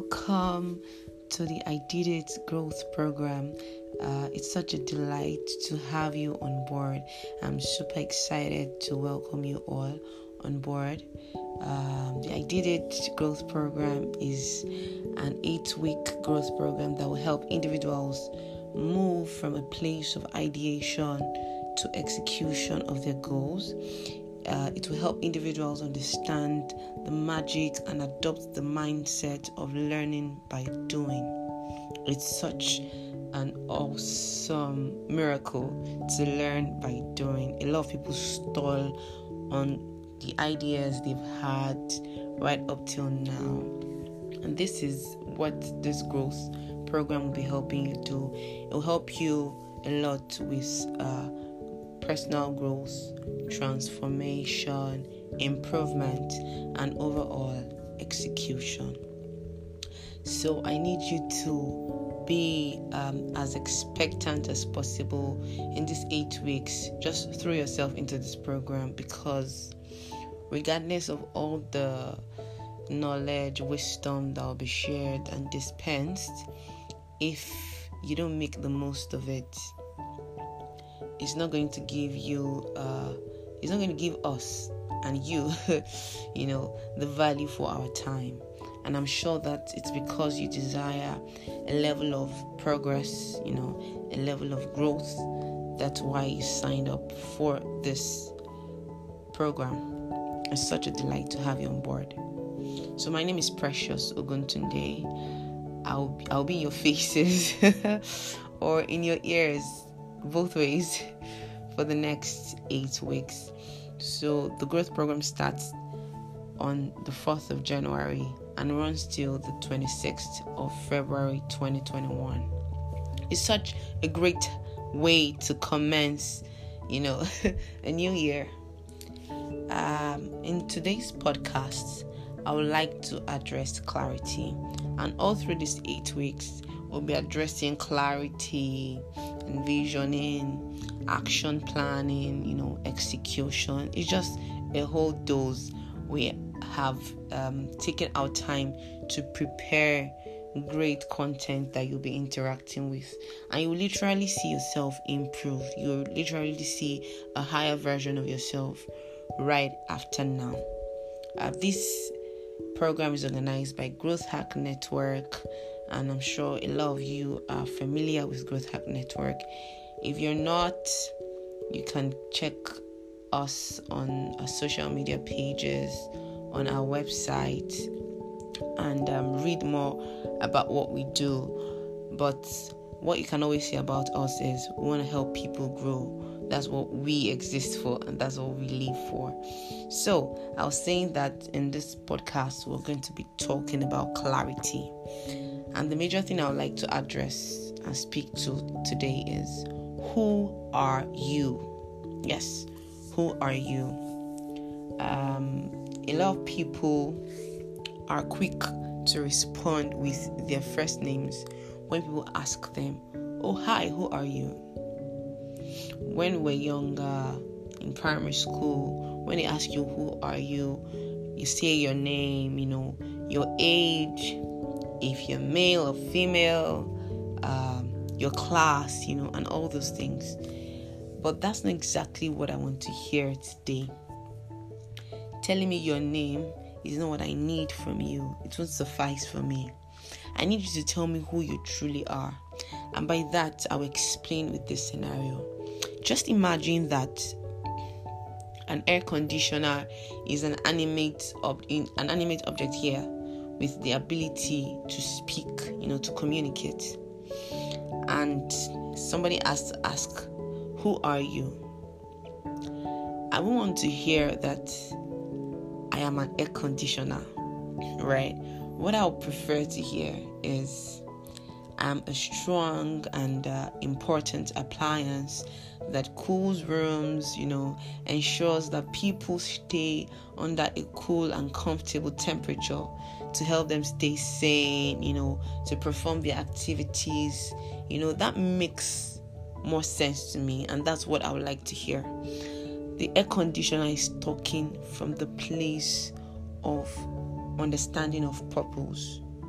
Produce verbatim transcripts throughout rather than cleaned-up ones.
welcome to the I Did It Growth Program. Uh, it's such a delight to have you on board. I'm super excited to welcome you all on board. Um, the I Did It Growth Program is an eight-week growth program that will help individuals move from a place of ideation to execution of their goals. Uh, it will help individuals understand the magic and adopt the mindset of learning by doing. It's such an awesome miracle to learn by doing. A lot of people stall on the ideas they've had right up till now. And this is what this growth program will be helping you do. It will help you a lot with uh, personal growth, transformation, improvement, and overall execution. So I need you to be um, as expectant as possible in these eight weeks. Just throw yourself into this program, because regardless of all the knowledge, wisdom that will be shared and dispensed, if you don't make the most of it, it's not going to give you, uh, it's not going to give us and you, you know, the value for our time. And I'm sure that it's because you desire a level of progress, you know, a level of growth. That's why you signed up for this program. It's such a delight to have you on board. So my name is Precious Oguntunde. I'll I'll be in your faces or in your ears, both ways, for the next eight weeks. So the growth program starts on the fourth of January and runs till the twenty-sixth of February twenty twenty-one. It's such a great way to commence, you know, a new year. Um, in today's podcast, I would like to address clarity. And all through these eight weeks, we'll be addressing clarity, envisioning, action planning, you know, execution. It's just a whole dose. We have um, taken our time to prepare great content that you'll be interacting with, and you will literally see yourself improve. You'll literally see a higher version of yourself right after now. Uh, this program is organized by Growth Hack Network, and I'm sure a lot of you are familiar with Growth Hack Network. If you're not, you can check us on our social media pages, on our website, and um, read more about what we do. But what you can always say about us is we want to help people grow. That's what we exist for, and that's what we live for. So I was saying that in this podcast, we're going to be talking about clarity. And the major thing I would like to address and speak to today is, who are you? Yes, who are you? Um, a lot of people are quick to respond with their first names when people ask them, oh, hi, who are you? When we're younger, in primary school, when they ask you, who are you? You say your name, you know, your age, if you're male or female, um, your class, you know, and all those things. But that's not exactly what I want to hear today. Telling me your name is not what I need from you. It won't suffice for me. I need you to tell me who you truly are. And by that, I will explain with this scenario. Just imagine that an air conditioner is an animate ob- in, an animate object here with the ability to speak, you know, to communicate. And somebody has to ask, who are you? I won't want to hear that I am an air conditioner, right? What I would prefer to hear is, I'm a strong and uh, important appliance that cools rooms, you know, ensures that people stay under a cool and comfortable temperature to help them stay sane, you know, to perform their activities. You know, that makes more sense to me, and that's what I would like to hear. The air conditioner is talking from the place of understanding of purpose.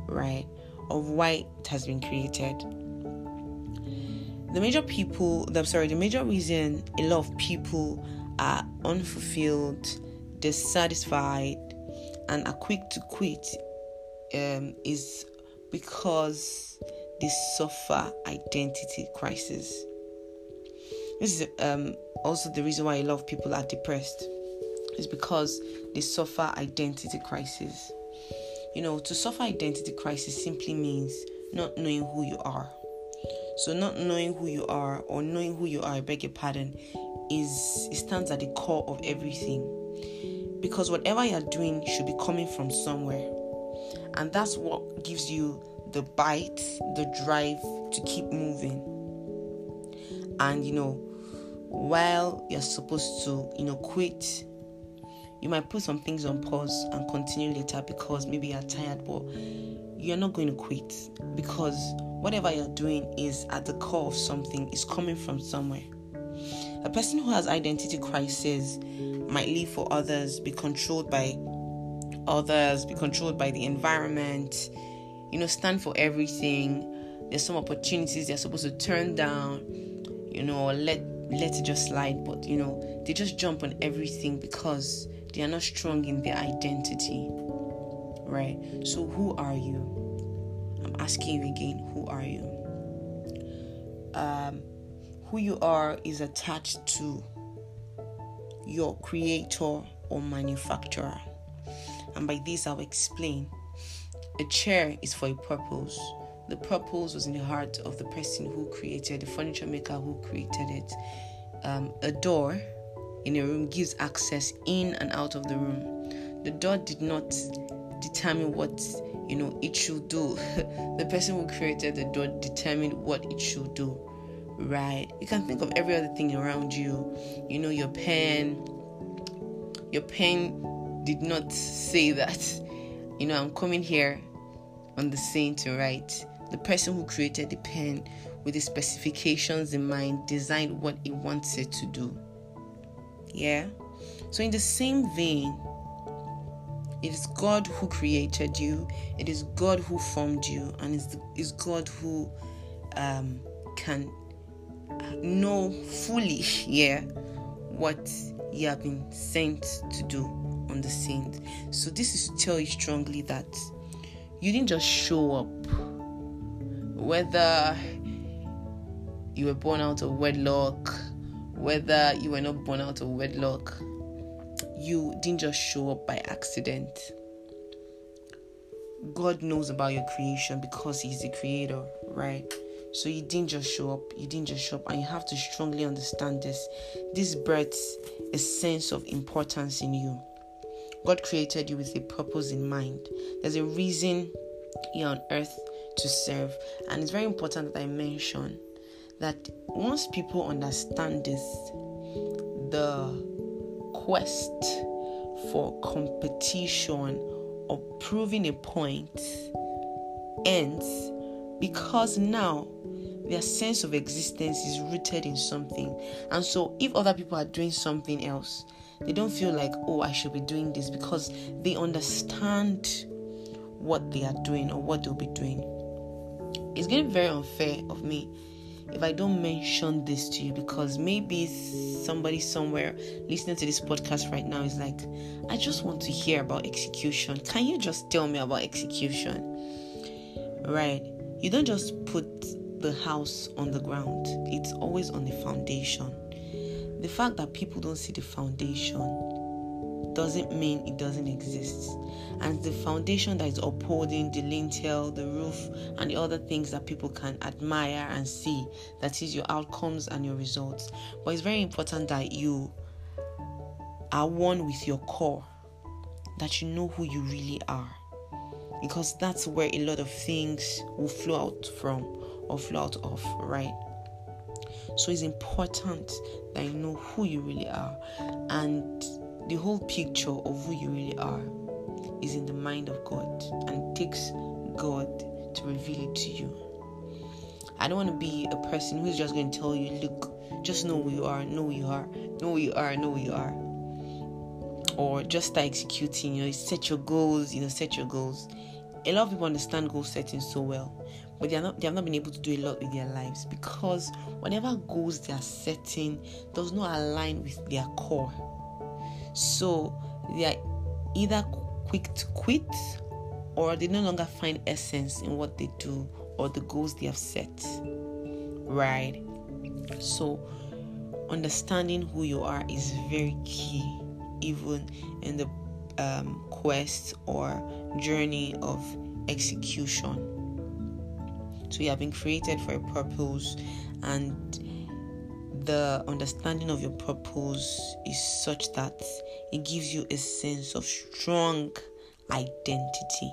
right, of why it has been created. The major people, the, sorry, the major reason a lot of people are unfulfilled, dissatisfied, and are quick to quit um, is because they suffer identity crisis. This is um, also the reason why a lot of people are depressed. Is because they suffer identity crisis. You know, to suffer identity crisis simply means not knowing who you are. So not knowing who you are, or knowing who you are, I beg your pardon, is it stands at the core of everything. Because whatever you're doing should be coming from somewhere. And that's what gives you the bite, the drive to keep moving. And, you know, while you're supposed to, you know, quit, you might put some things on pause and continue later because maybe you're tired, but you're not going to quit because whatever you're doing is at the core of something, is coming from somewhere. A person who has identity crisis might live for others, be controlled by others, be controlled by the environment, you know, stand for everything. There's some opportunities they're supposed to turn down, you know, or let let it just slide, but you know, they just jump on everything because they are not strong in their identity, right? So who are you? I'm asking you again, who are you? Um, who you are is attached to your creator or manufacturer. And by this, I'll explain. A chair is for a purpose. The purpose was in the heart of the person who created, the furniture maker who created it. Um, a door in a room gives access in and out of the room. The door did not determine what, you know, it should do. The person who created the door determined what it should do, right? You can think of every other thing around you. You know, your pen. Your pen did not say that, you know, I'm coming here on the scene to write. The person who created the pen with the specifications in mind designed what it wants it to do. Yeah? So in the same vein, it is God who created you. It is God who formed you. And it's, the, it's God who um, can know fully, yeah, what you have been sent to do on the scene. So this is to tell you strongly that you didn't just show up. Whether you were born out of wedlock, whether you were not born out of wedlock, you didn't just show up by accident. God knows about your creation because He's the creator, right? So you didn't just show up. You didn't just show up. And you have to strongly understand this. This births a sense of importance in you. God created you with a purpose in mind. There's a reason you're on earth to serve. And it's very important that I mention that once people understand this, the quest for competition or proving a point ends, because now their sense of existence is rooted in something. And so if other people are doing something else, they don't feel like, oh, I should be doing this, because they understand what they are doing or what they'll be doing. It's getting very unfair of me if I don't mention this to you, because maybe somebody somewhere listening to this podcast right now is like, I just want to hear about execution. Can you just tell me about execution? Right? You don't just put the house on the ground. It's always on the foundation. The fact that people don't see the foundation doesn't mean it doesn't exist. And the foundation that is upholding the lintel, the roof, and the other things that people can admire and see, that is your outcomes and your results. But it's very important that you are one with your core, that you know who you really are, because that's where a lot of things will flow out from or flow out of, right? So it's important that you know who you really are, and the whole picture of who you really are is in the mind of God, and it takes God to reveal it to you. I don't want to be a person who's just going to tell you, look, just know who you are, know who you are, know who you are, know who you are. Or just start executing, you know, set your goals, you know, set your goals. a lot of people understand goal setting so well, but they are not they have not been able to do a lot with their lives because whatever goals they are setting does not align with their core. So they are either quick to quit, or they no longer find essence in what they do or the goals they have set. Right? So understanding who you are is very key, even in the um, quest or journey of execution. So you have been created for a purpose, and the understanding of your purpose is such that it gives you a sense of strong identity.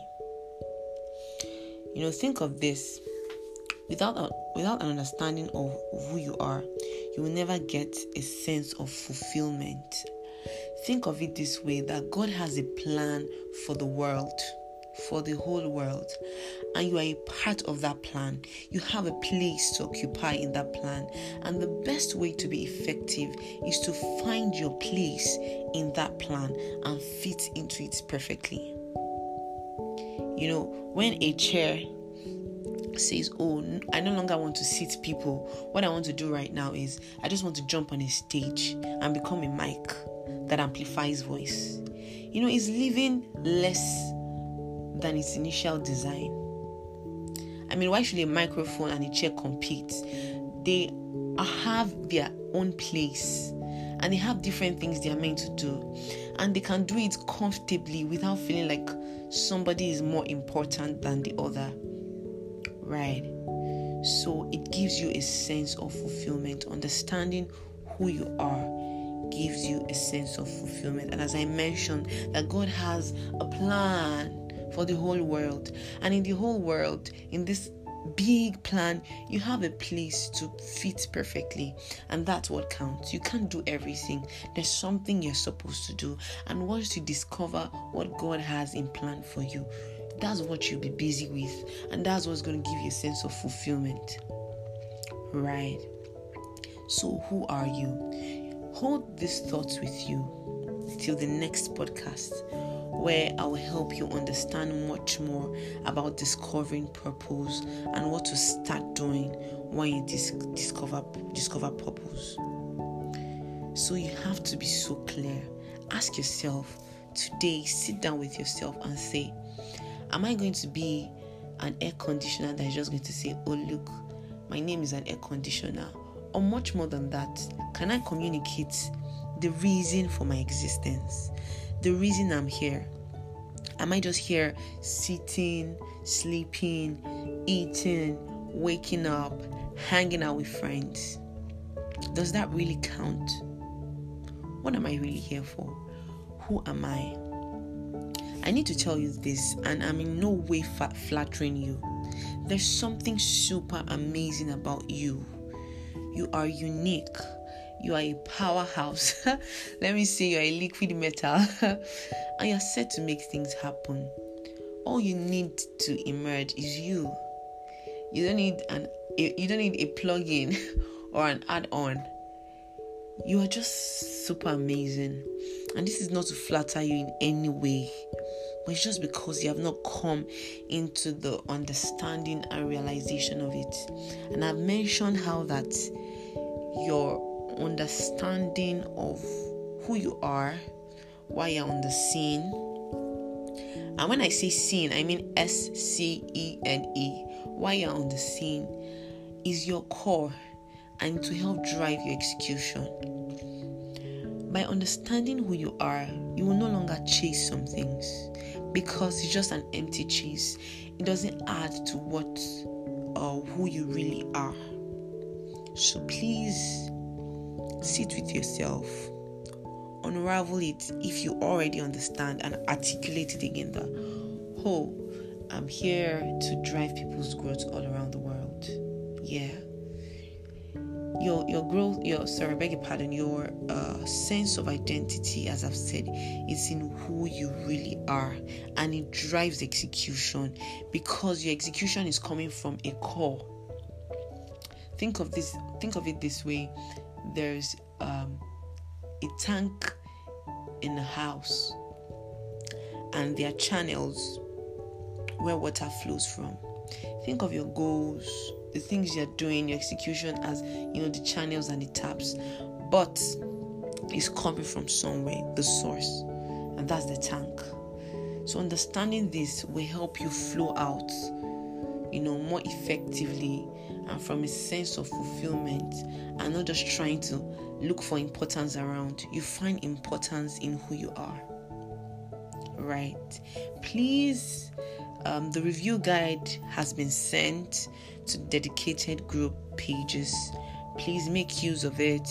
You know, think of this. Without a, without an understanding of who you are, you will never get a sense of fulfillment. Think of it this way, that God has a plan for the world, for the whole world, and you are a part of that plan. You have a place to occupy in that plan, and the best way to be effective is to find your place in that plan and fit into it perfectly. You know, when a chair says, oh, I no longer want to sit people, what I want to do right now is I just want to jump on a stage and become a mic that amplifies voice. You know, it's living less than its initial design. I mean, why should a microphone and a chair compete? They have their own place, and they have different things they are meant to do, and they can do it comfortably without feeling like somebody is more important than the other. Right? So it gives you a sense of fulfillment. Understanding who you are gives you a sense of fulfillment. And as I mentioned, that God has a plan for the whole world, and in the whole world, in this big plan, you have a place to fit perfectly, and that's what counts. You can't do everything. There's something you're supposed to do, and once you discover what God has in plan for you, that's what you'll be busy with, and that's what's going to give you a sense of fulfillment. Right? So who are you? Hold these thoughts with you till the next podcast, where I will help you understand much more about discovering purpose and what to start doing when you dis- discover discover purpose. So you have to be so clear. Ask yourself today, sit down with yourself and say, am I going to be an air conditioner that is just going to say, oh look, my name is an air conditioner? Or much more than that, can I communicate the reason for my existence? The reason I'm here? Am I just here sitting, sleeping, eating, waking up, hanging out with friends? Does that really count? What am I really here for? Who am I? I need to tell you this, and I'm in no way fat- flattering you. There's something super amazing about you. You are unique. You are a powerhouse. Let me say you're a liquid metal. And you're set to make things happen. All you need to emerge is you. You don't need an you don't need a plug-in or an add-on. You are just super amazing. And this is not to flatter you in any way, but it's just because you have not come into the understanding and realization of it. And I've mentioned how that your understanding of who you are, why you're on the scene, and when I say scene, I mean S C E N E, why you're on the scene, is your core, and to help drive your execution. By understanding who you are, you will no longer chase some things, because it's just an empty chase. It doesn't add to what or who you really are. So please sit with yourself, unravel it if you already understand, and articulate it again that, oh, I'm here to drive people's growth all around the world. Yeah. Your your growth, your sorry, beg your pardon, your uh, sense of identity, as I've said, is in who you really are, and it drives execution, because your execution is coming from a core. Think of this. Think of it this way: there's um, a tank in a house, and there are channels where water flows from. Think of your goals, the things you're doing, your execution as, you know, the channels and the taps. But it's coming from somewhere, the source, and that's the tank. So understanding this will help you flow out, you know, more effectively and from a sense of fulfillment, and not just trying to look for importance around. You find importance in who you are. Right? Please, um, the review guide has been sent to dedicated group pages. Please make use of it.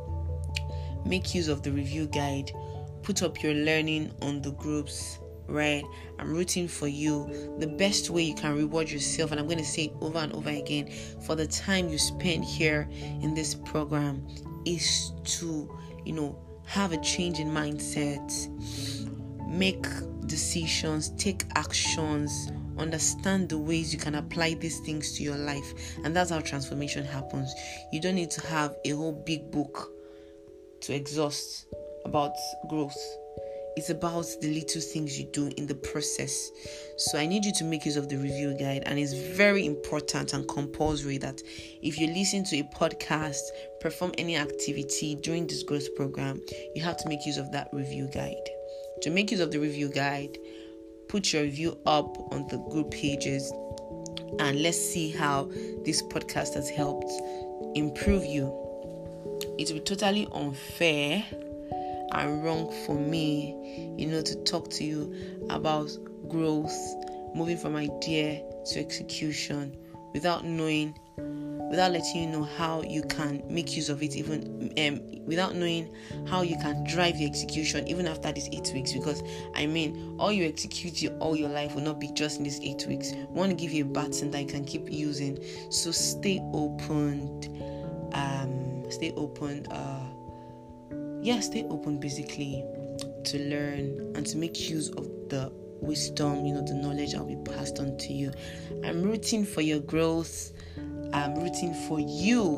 Make use of the review guide. Put up your learning on the groups. Right? I'm rooting for you. The best way you can reward yourself, and I'm going to say it over and over again, for the time you spend here in this program, is to, you know, have a change in mindset, make decisions, take actions, understand the ways you can apply these things to your life. And that's how transformation happens. You don't need to have a whole big book to exhaust about growth. It's about the little things you do in the process. So I need you to make use of the review guide. And it's very important and compulsory that if you listen to a podcast, perform any activity during this growth program, you have to make use of that review guide. To make use of the review guide, put your review up on the group pages, and let's see how this podcast has helped improve you. It will be totally unfair and wrong for me, you know, to talk to you about growth, moving from idea to execution, without knowing, without letting you know how you can make use of it, even um, without knowing how you can drive the execution even after these eight weeks. Because I mean, all you execute you all your life will not be just in these eight weeks. We want to give you a baton that you can keep using. So stay open, um, stay open. Uh, Yeah, stay open basically to learn and to make use of the wisdom, you know, the knowledge that will be passed on to you. I'm rooting for your growth. I'm rooting for you.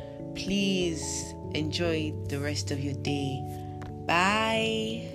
Please enjoy the rest of your day. Bye.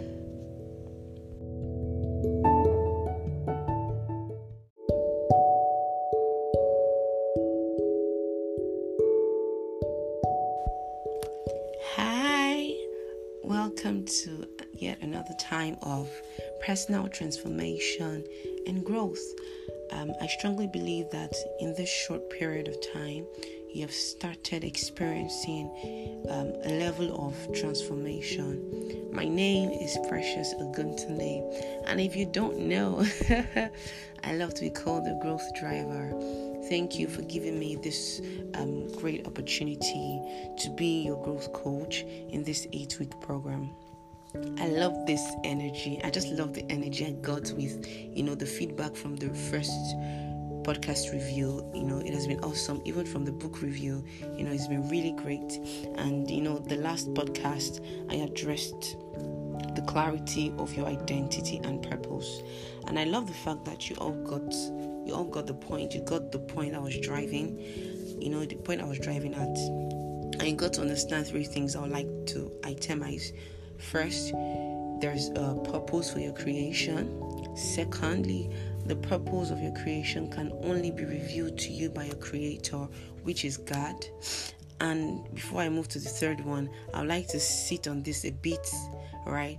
Welcome to yet another time of personal transformation and growth. Um, I strongly believe that in this short period of time, you have started experiencing um, a level of transformation. My name is Precious Oguntunde, and if you don't know, I love to be called the growth driver. Thank you for giving me this um, great opportunity to be your growth coach in this eight-week program. I love this energy. I just love the energy I got with, you know, the feedback from the first podcast review. You know, it has been awesome. Even from the book review, you know, it's been really great. And, you know, the last podcast, I addressed the clarity of your identity and purpose. And I love the fact that you all got you all got the point. You got the point I was driving, you know, the point I was driving at. And you got to understand three things I would like to itemize. First, there's a purpose for your creation. Secondly, the purpose of your creation can only be revealed to you by your creator, which is God. And before I move to the third one, I would like to sit on this a bit, right?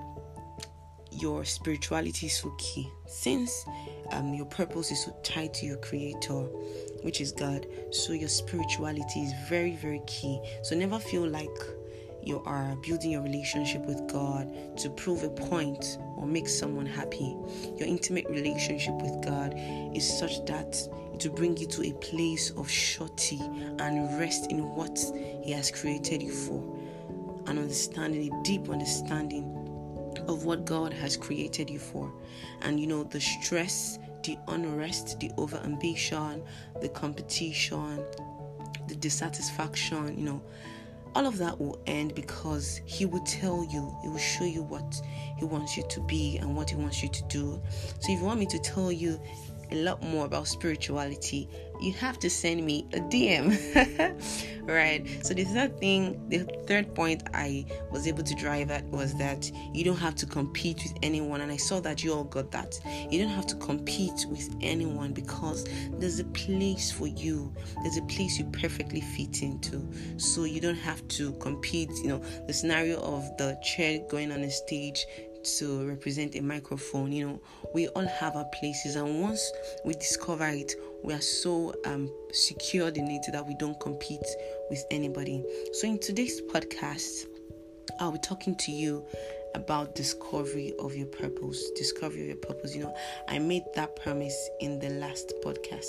Your spirituality is so key. Since um, your purpose is so tied to your creator, which is God, so your spirituality is very, very key. So never feel like you are building your relationship with God to prove a point or make someone happy. Your intimate relationship with God is such that it will bring you to a place of surety and rest in what He has created you for. An understanding, a deep understanding of what God has created you for. And you know, the stress, the unrest, the over-ambition, the competition, the dissatisfaction, you know, all of that will end because He will tell you, He will show you what He wants you to be and what He wants you to do. So if you want me to tell you a lot more about spirituality, you have to send me a D M. Right. So the third thing, the third point I was able to drive at was that you don't have to compete with anyone. And I saw that you all got that. You don't have to compete with anyone because there's a place for you. There's a place you perfectly fit into. So you don't have to compete. You know, the scenario of the chair going on a stage to represent a microphone, you know, we all have our places, and once we discover it, we are so um secured in it that we don't compete with anybody. So in today's podcast, I'll be talking to you about discovery of your purpose. Discovery of your purpose. You know, I made that promise in the last podcast.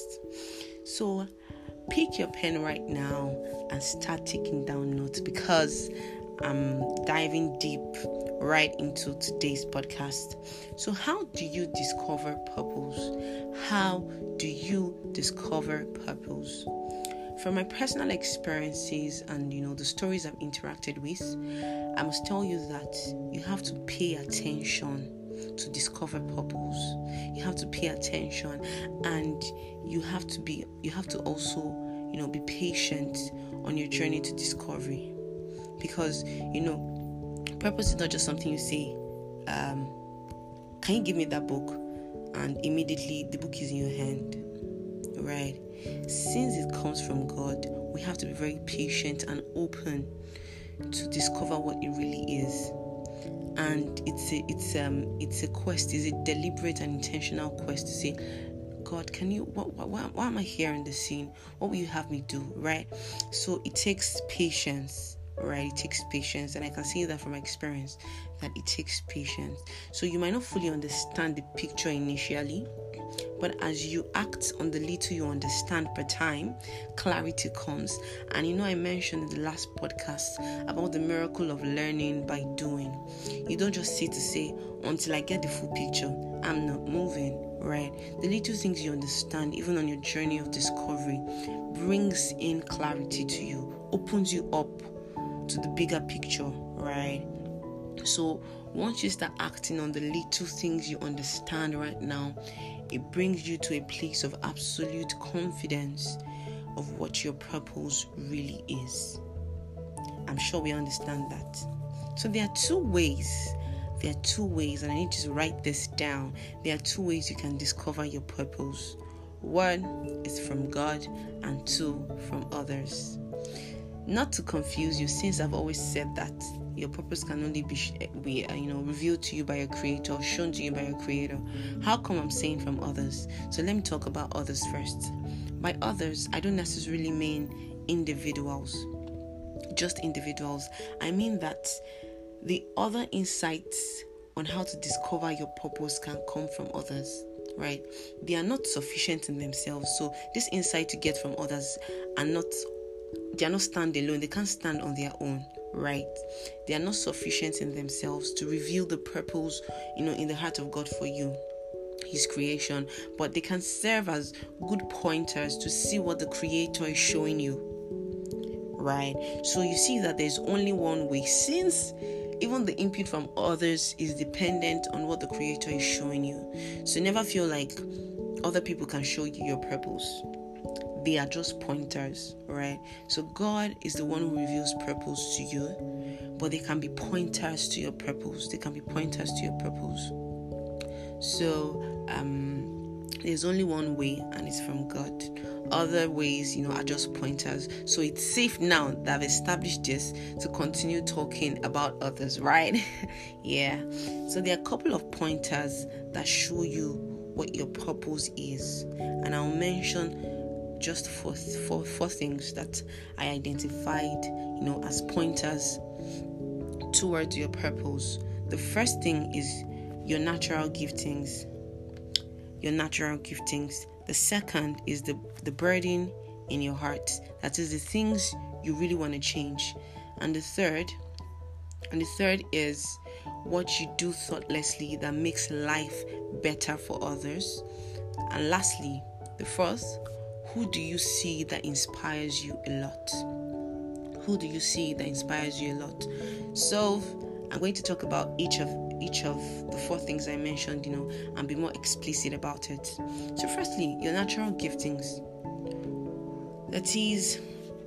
So pick your pen right now and start taking down notes, because I'm diving deep right into today's podcast. So how do you discover purpose? How do you discover purpose? From my personal experiences and, you know, the stories I've interacted with, I must tell you that you have to pay attention to discover purpose. You have to pay attention, and you have to be you have to also, you know, be patient on your journey to discovery. Because, you know, purpose is not just something you say, um, can you give me that book? And immediately the book is in your hand, right? Since it comes from God, we have to be very patient and open to discover what it really is. And it's a, it's um it's a quest, it's a deliberate and intentional quest to say, God, can you, what, what, why, why am I here in the scene? What will you have me do, right? So it takes patience. Right, it takes patience, and I can see that from my experience that it takes patience. So you might not fully understand the picture initially, but as you act on the little you understand per time, clarity comes. And you know, I mentioned in the last podcast about the miracle of learning by doing. You don't just sit to say, until I get the full picture, I'm not moving. Right, the little things you understand, even on your journey of discovery, brings in clarity to you, opens you up to the bigger picture, right? So once you start acting on the little things you understand right now, it brings you to a place of absolute confidence of what your purpose really is. I'm sure we understand that. So there are two ways there are two ways and I need you to write this down. There are two ways you can discover your purpose. One is from God, and two from others. Not to confuse you, since I've always said that your purpose can only be, be you know, revealed to you by your creator, shown to you by your creator. How come I'm saying from others? So let me talk about others first. By others, I don't necessarily mean individuals, just individuals. I mean that the other insights on how to discover your purpose can come from others, right? They are not sufficient in themselves. So this insight you get from others are not They are not standalone. They can't stand on their own, right? They are not sufficient in themselves to reveal the purpose, you know, in the heart of God for you, His creation. But they can serve as good pointers to see what the Creator is showing you, right? So you see that there's only one way, since even the input from others is dependent on what the Creator is showing you. So never feel like other people can show you your purpose. They are just pointers, right? So God is the one who reveals purpose to you, but they can be pointers to your purpose. They can be pointers to your purpose. So um, there's only one way, and it's from God. Other ways, you know, are just pointers. So it's safe now that I've established this to continue talking about others, right? Yeah. So there are a couple of pointers that show you what your purpose is, and I'll mention just four, four, four things that I identified, you know, as pointers towards your purpose. The first thing is your natural giftings. Your natural giftings. The second is the, the burden in your heart. That is the things you really want to change. And the third, and the third is what you do thoughtlessly that makes life better for others. And lastly, the fourth, who do you see that inspires you a lot? Who do you see that inspires you a lot? So I'm going to talk about each of each of the four things I mentioned, you know, and be more explicit about it. So firstly, your natural giftings. That is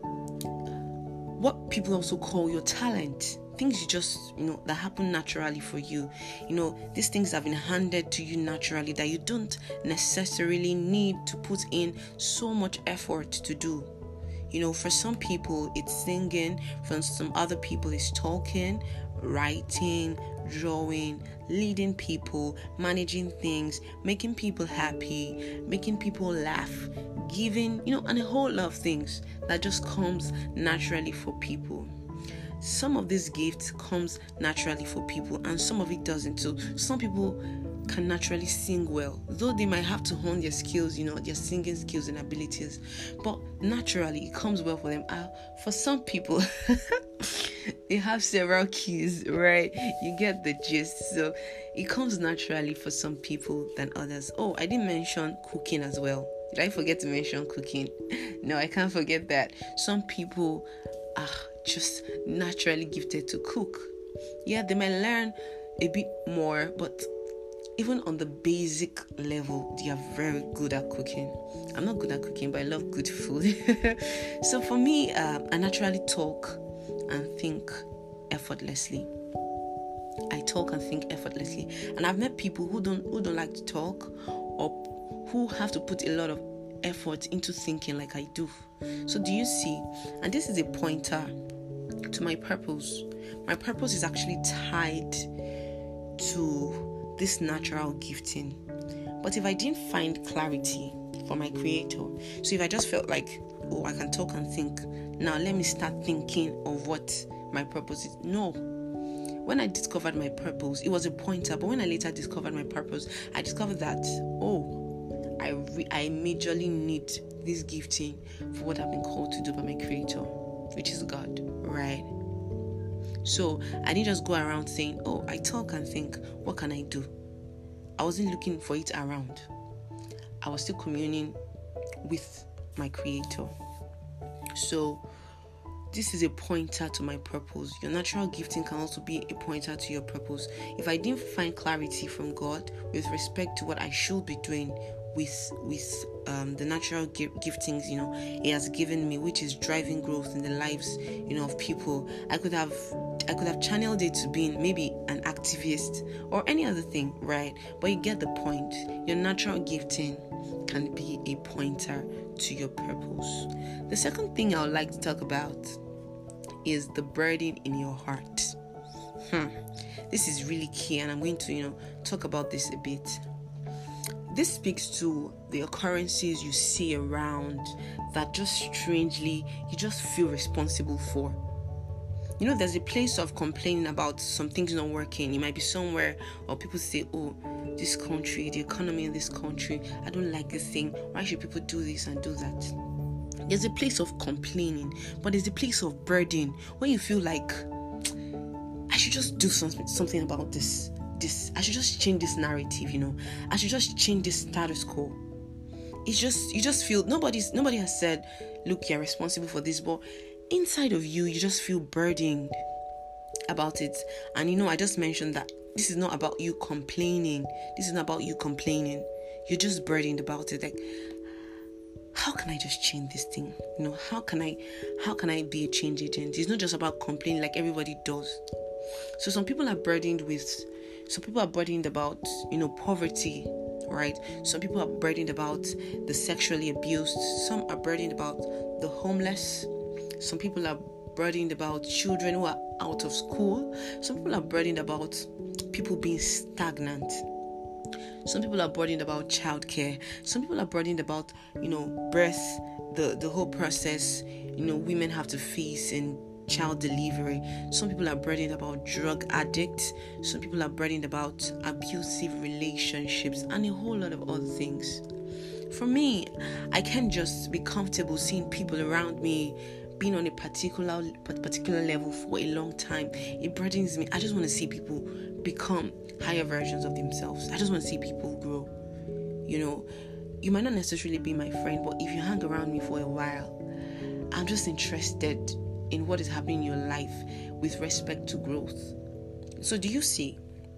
what people also call your talent. Things you just, you know, that happen naturally for you. You know, these things have been handed to you naturally that you don't necessarily need to put in so much effort to do. You know, for some people it's singing, for some other people it's talking, writing, drawing, leading people, managing things, making people happy, making people laugh, giving, you know, and a whole lot of things that just comes naturally for people. Some of these gifts comes naturally for people and some of it doesn't. So some people can naturally sing well, though they might have to hone their skills, you know, their singing skills and abilities, but naturally it comes well for them. Uh, for some people, they have several keys, right? You get the gist. So it comes naturally for some people than others. Oh, I didn't mention cooking as well. Did I forget to mention cooking? No, I can't forget that. Some people are just naturally gifted to cook. Yeah, they might learn a bit more, but even on the basic level, they are very good at cooking. I'm not good at cooking, but I love good food. So for me, uh, I naturally talk and think effortlessly. I talk and think effortlessly. And I've met people who don't who don't like to talk, or who have to put a lot of effort into thinking like I do. So do you see? And this is a pointer to my purpose. My purpose is actually tied to this natural gifting. But if I didn't find clarity for my creator, so if I just felt like, oh, I can talk and think, now let me start thinking of what my purpose is. No. When I discovered my purpose, it was a pointer. But when I later discovered my purpose, I discovered that, oh, I re- I majorly need this gifting for what I've been called to do by my creator, which is God, right? So I didn't just go around saying, oh, I talk and think, what can I do? I wasn't looking for it around. I was still communing with my creator. So this is a pointer to my purpose. Your natural gifting can also be a pointer to your purpose. If I didn't find clarity from God with respect to what I should be doing with with um, the natural gi- giftings, you know, He has given me, which is driving growth in the lives, you know, of people, I could have I could have channeled it to being maybe an activist or any other thing, right? But you get the point. Your natural gifting can be a pointer to your purpose. The second thing I would like to talk about is the burden in your heart. Hmm. This is really key, and I'm going to, you know, talk about this a bit. This speaks to the occurrences you see around that just strangely you just feel responsible for. You know, there's a place of complaining about some things not working. You might be somewhere, or people say, oh, this country, the economy in this country, I don't like this thing. Why should people do this and do that? There's a place of complaining, but there's a place of burden when you feel like, I should just do something, something about this. This, I should just change this narrative, you know. I should just change this status quo. It's just, you just feel, nobody's, nobody has said, look, you're responsible for this, but inside of you, you just feel burdened about it. And you know, I just mentioned that this is not about you complaining. This is not about you complaining. You're just burdened about it. Like, how can I just change this thing? You know, how can I, how can I be a change agent? It's not just about complaining like everybody does. So some people are burdened with, some people are burdened about, you know, poverty, right? Some people are burdened about the sexually abused. Some are burdened about the homeless. Some people are burdened about children who are out of school. Some people are burdened about people being stagnant. Some people are burdened about childcare. Some people are burdened about, you know, birth, the, the whole process, you know, women have to face in child delivery. Some people are burdened about drug addicts. Some people are burdened about abusive relationships and a whole lot of other things. For me, I can't just be comfortable seeing people around me being on a particular particular level for a long time. It burdens me. I just want to see people become higher versions of themselves. I just want to see people grow. You know, you might not necessarily be my friend, but if you hang around me for a while, I'm just interested in what is happening in your life with respect to growth. So do you see?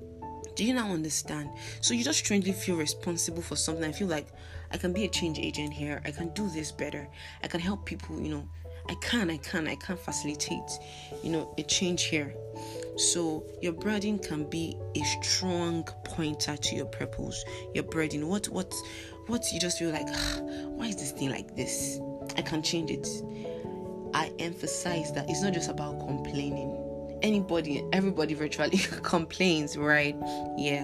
Do you now understand? So you just strangely feel responsible for something. I feel like I can be a change agent here. I can do this better. I can help people, you know. I can, I can, I can facilitate, you know, a change here. So your burden can be a strong pointer to your purpose. Your burden, what, what, what you just feel like, ah, why is this thing like this? I can change it. I emphasize that it's not just about complaining. Anybody, everybody virtually complains, right? Yeah.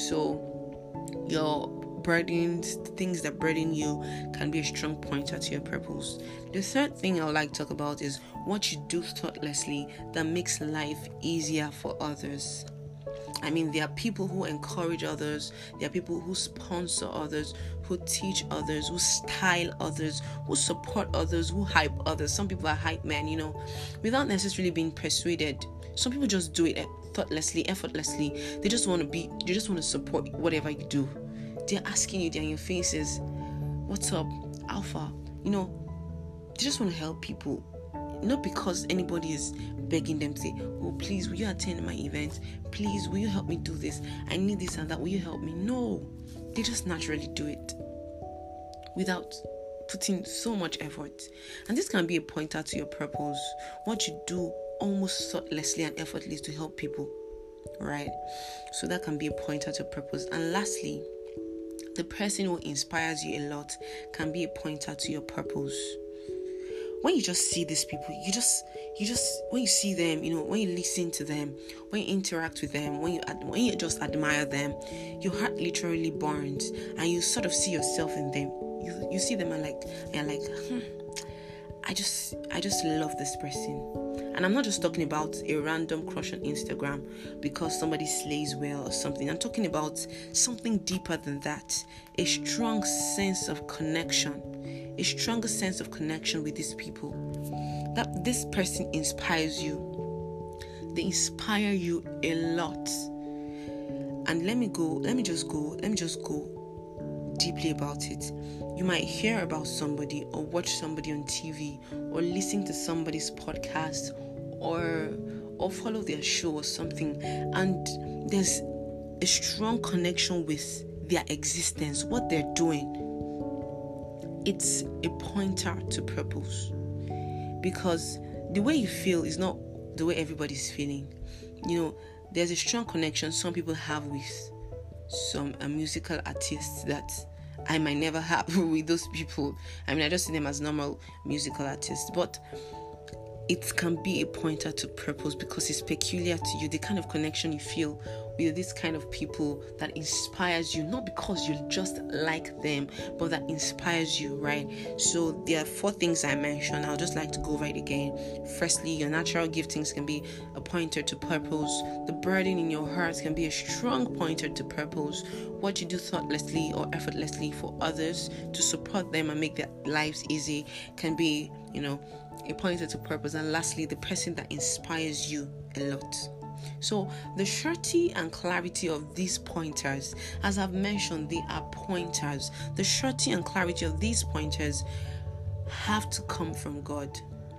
So your burdens, things that burden you, can be a strong pointer to your purpose. The third thing I would like to talk about is what you do thoughtlessly that makes life easier for others. I mean, there are people who encourage others, there are people who sponsor others, who teach others, who style others, who support others, who hype others. Some people are hype men, you know, without necessarily being persuaded. Some people just do it thoughtlessly, effortlessly. They just want to be, they just want to support whatever you do. They're asking you, they're in your faces, what's up, Alpha? You know, they just want to help people. Not because anybody is begging them to say, oh, please, will you attend my event? Please, will you help me do this? I need this and that. Will you help me? No, they just naturally do it without putting so much effort. And this can be a pointer to your purpose. What you do almost thoughtlessly and effortlessly to help people, right? So that can be a pointer to purpose. And lastly, the person who inspires you a lot can be a pointer to your purpose. When you just see these people, you just, you just, when you see them, you know, when you listen to them, when you interact with them, when you, when you just admire them, your heart literally burns, and you sort of see yourself in them. You, you see them and like, and you're like, hmm, I just, I just love this person. And I'm not just talking about a random crush on Instagram because somebody slays well or something. I'm talking about something deeper than that. A strong sense of connection. A stronger sense of connection with these people. That this person inspires you. They inspire you a lot. And let me go, let me just go, let me just go deeply about it. You might hear about somebody or watch somebody on T V or listen to somebody's podcast or or follow their show or something, and there's a strong connection with their existence, what they're doing. It's a pointer to purpose, because the way you feel is not the way everybody's feeling. You know, there's a strong connection some people have with some uh, musical artists that I might never have with those people. I mean, I just see them as normal musical artists, but it can be a pointer to purpose because it's peculiar to you, the kind of connection you feel with this kind of people that inspires you, not because you just like them, but that inspires you, right? So there are four things I mentioned. I'll just like to go over it again. Firstly, your natural giftings can be a pointer to purpose. The burden in your heart can be a strong pointer to purpose. What you do thoughtlessly or effortlessly for others to support them and make their lives easy can be, you know, a pointer to purpose. And lastly, the person that inspires you a lot. So the surety and clarity of these pointers, as I've mentioned, they are pointers. The surety and clarity of these pointers have to come from God.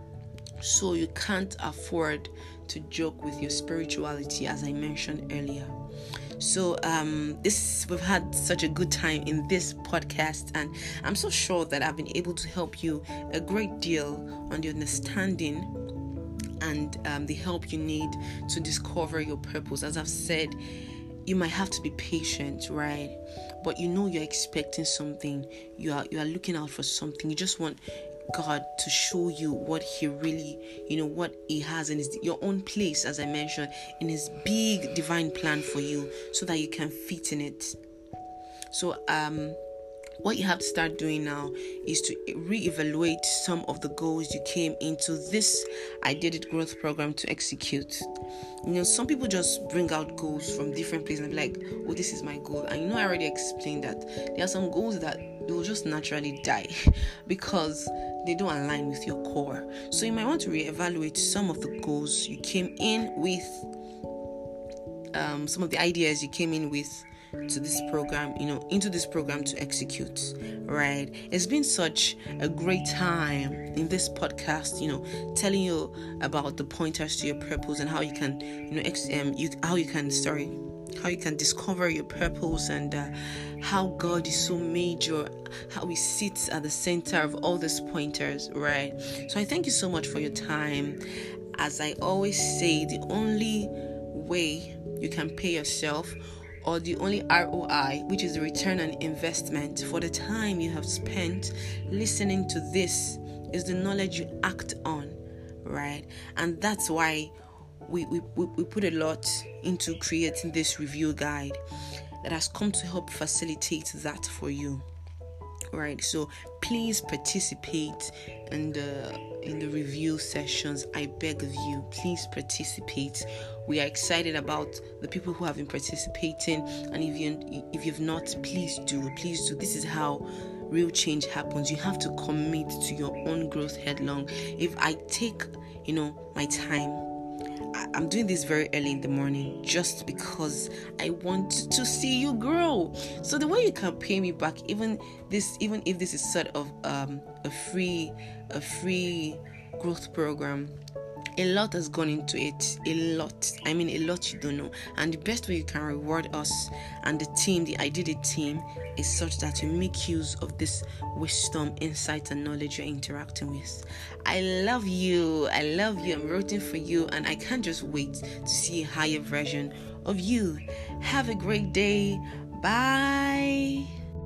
So you can't afford to joke with your spirituality, as I mentioned earlier. So um, this we've had such a good time in this podcast, and I'm so sure that I've been able to help you a great deal on the understanding and um, the help you need to discover your purpose. As I've said, you might have to be patient, right? But you know you're expecting something. You are you are looking out for something. You just want God to show you what He really, you know, what He has in His your own place, as I mentioned, in His big divine plan for you, so that you can fit in it. So um. What you have to start doing now is to reevaluate some of the goals you came into this I Did It growth program to execute. You know, some people just bring out goals from different places and be like, oh, this is my goal. And you know, I already explained that there are some goals that will just naturally die because they don't align with your core. So you might want to reevaluate some of the goals you came in with, um, some of the ideas you came in with to this program, you know, into this program to execute, right? It's been such a great time in this podcast, you know, telling you about the pointers to your purpose and how you can, you know, ex- um, you how you can, sorry, how you can discover your purpose, and uh, how God is so major, how He sits at the center of all these pointers, right? So I thank you so much for your time. As I always say, the only way you can pay yourself, or the only R O I, which is the return on investment for the time you have spent listening to this, is the knowledge you act on, right? And that's why we, we, we put a lot into creating this review guide that has come to help facilitate that for you, right? So please participate in the in the review sessions. I beg of you, please participate. We are excited about the people who have been participating, and if you if you've not, please do, please do. This is how real change happens. You have to commit to your own growth headlong. If I take, you know, my time, I'm doing this very early in the morning just because I want to see you grow. So the way you can pay me back, even this, even if this is sort of um, a free, a free growth program, a lot has gone into it. A lot. I mean, a lot you don't know. And the best way you can reward us and the team, the I Did It team, is such that you make use of this wisdom, insight, and knowledge you're interacting with. I love you. I love you. I'm rooting for you. And I can't just wait to see a higher version of you. Have a great day. Bye.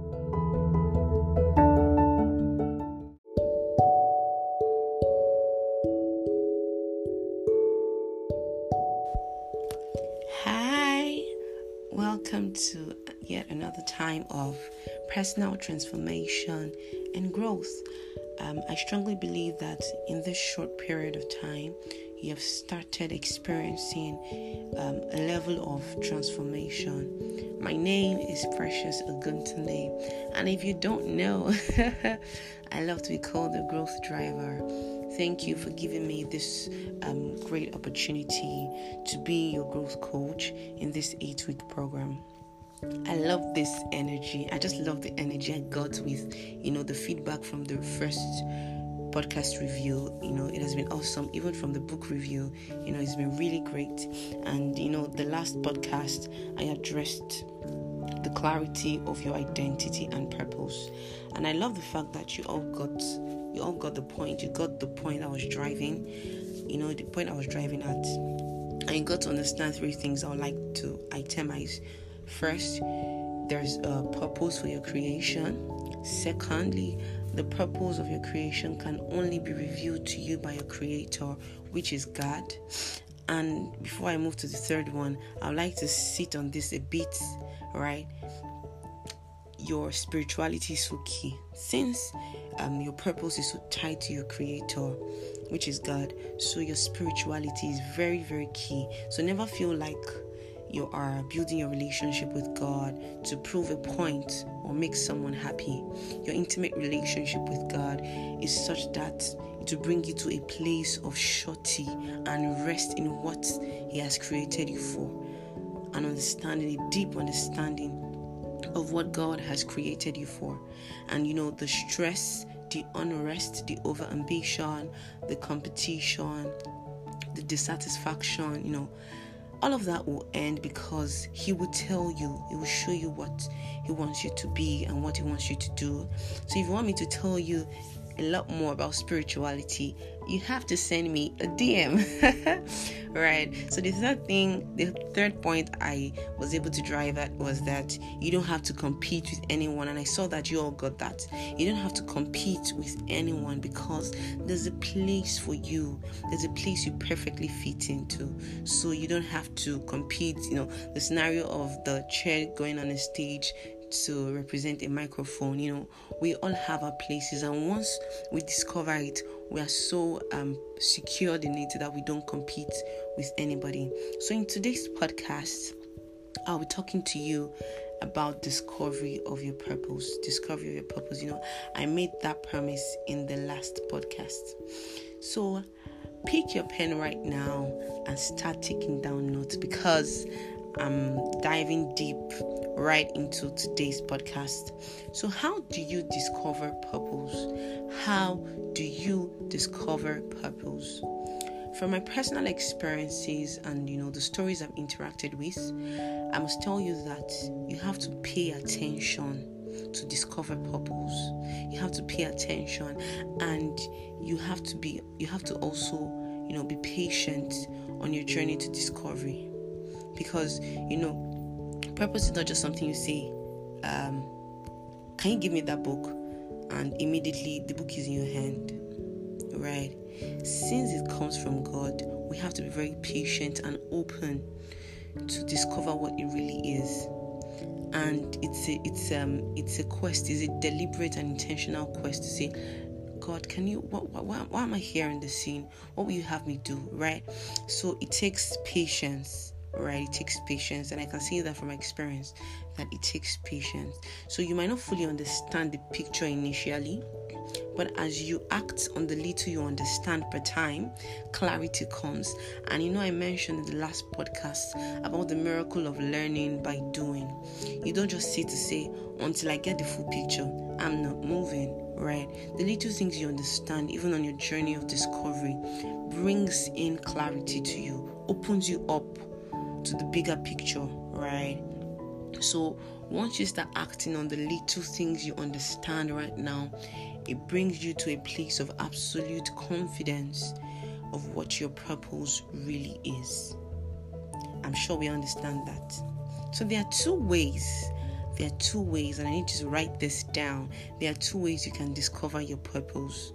Welcome to yet another time of personal transformation and growth. Um, I strongly believe that in this short period of time, you have started experiencing um, a level of transformation. My name is Precious Oguntunde, and if you don't know, I love to be called the growth driver. Thank you for giving me this um, great opportunity to be your growth coach in this eight-week program. I love this energy. I just love the energy I got with, you know, the feedback from the first podcast review. You know, it has been awesome. Even from the book review, you know, it's been really great. And, you know, the last podcast, I addressed the clarity of your identity and purpose. And I love the fact that you all got you all got the point. You got the point I was driving, you know, the point I was driving at. And you got to understand three things I would like to itemize. First, there's a purpose for your creation. Secondly, the purpose of your creation can only be revealed to you by your creator, which is God. And before I move to the third one, I would like to sit on this a bit, right? Your spirituality is so key. Since um, your purpose is so tied to your creator, which is God, so your spirituality is very, very key. So never feel like you are building your relationship with God to prove a point or make someone happy. Your intimate relationship with God is such that it will bring you to a place of surety and rest in what He has created you for. An understanding, a deep understanding of what God has created you for. And you know, the stress, the unrest, the over-ambition, the competition, the dissatisfaction, you know, all of that will end because He will tell you, He will show you what He wants you to be and what He wants you to do. So if you want me to tell you a lot more about spirituality, you have to send me a D M. Right? So the third thing, the third point I was able to drive at was that you don't have to compete with anyone. And I saw that you all got that. You don't have to compete with anyone because there's a place for you. There's a place you perfectly fit into. So you don't have to compete. You know, the scenario of the chair going on a stage to represent a microphone, you know, we all have our places, and once we discover it, we are so um secured in it that we don't compete with anybody. So in today's podcast, I'll be talking to you about discovery of your purpose. Discovery of your purpose. You know, I made that promise in the last podcast. So pick your pen right now and start taking down notes, because I'm diving deep right into today's podcast. So how do you discover purpose? How do you discover purpose? From my personal experiences and, you know, the stories I've interacted with, I must tell you that you have to pay attention to discover purpose. You have to pay attention, and you have to be you have to also, you know, be patient on your journey to discovery, because, you know, purpose is not just something you say, um can you give me that book, and immediately the book is in your hand, right? Since it comes from God, we have to be very patient and open to discover what it really is. And it's a it's um it's a quest, it's a deliberate and intentional quest to say, God, can you what, what why, why am I here in the scene? What will you have me do? Right? So it takes patience, right? It takes patience, and I can see that from experience that it takes patience. So you might not fully understand the picture initially, but as you act on the little you understand per time, clarity comes. And you know, I mentioned in the last podcast about the miracle of learning by doing. You don't just sit to say, until I get the full picture, I'm not moving, right? The little things you understand, even on your journey of discovery, brings in clarity to you, opens you up to the bigger picture, right? So once you start acting on the little things you understand right now, it brings you to a place of absolute confidence of what your purpose really is. I'm sure we understand that. So there are two ways. There are two ways, and I need you to write this down. There are two ways you can discover your purpose.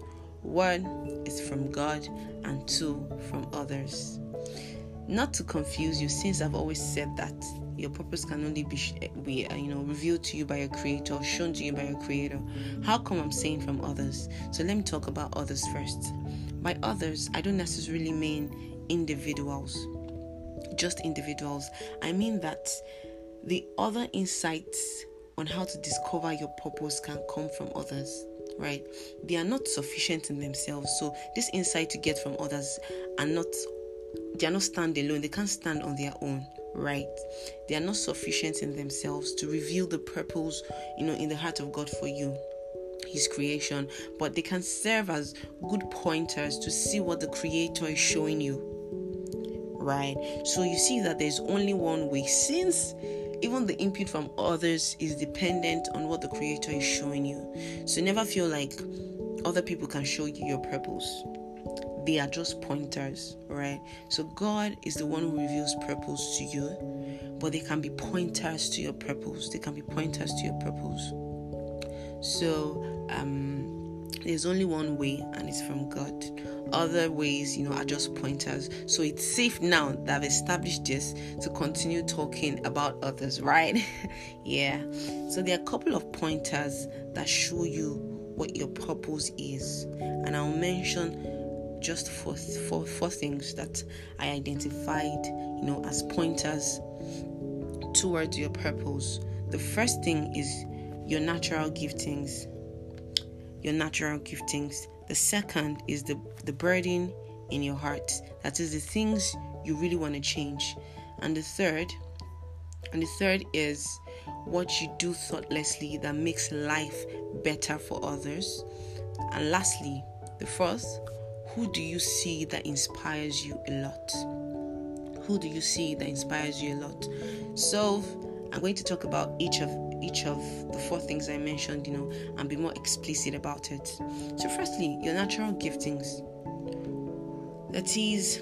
One is from God, and two from others. Not to confuse you, since I've always said that your purpose can only be, be you know, revealed to you by your creator, shown to you by your creator. How come I'm saying from others? So let me talk about others first. By others, I don't necessarily mean individuals, just individuals. I mean that the other insights on how to discover your purpose can come from others, right? They are not sufficient in themselves. So this insight you get from others are not, they are not stand alone. They can't stand on their own, right? They are not sufficient in themselves to reveal the purpose, you know, in the heart of God for you, His creation. But they can serve as good pointers to see what the Creator is showing you, right? So you see that there's only one way, since even the input from others is dependent on what the Creator is showing you. So never feel like other people can show you your purpose. They are just pointers, right? So God is the one who reveals purpose to you, but they can be pointers to your purpose. They can be pointers to your purpose. So um, there's only one way, and it's from God. Other ways, you know, are just pointers. So it's safe now that I've established this to continue talking about others, right? Yeah. So there are a couple of pointers that show you what your purpose is, and I'll mention just four, four, four things that I identified, you know, as pointers towards your purpose. The first thing is your natural giftings. Your natural giftings. The second is the, the burden in your heart. That is the things you really want to change. And the third, and the third is what you do thoughtlessly that makes life better for others. And lastly, the fourth, who do you see that inspires you a lot? Who do you see that inspires you a lot? So I'm going to talk about each of each of the four things I mentioned, you know, and be more explicit about it. So firstly, your natural giftings. That is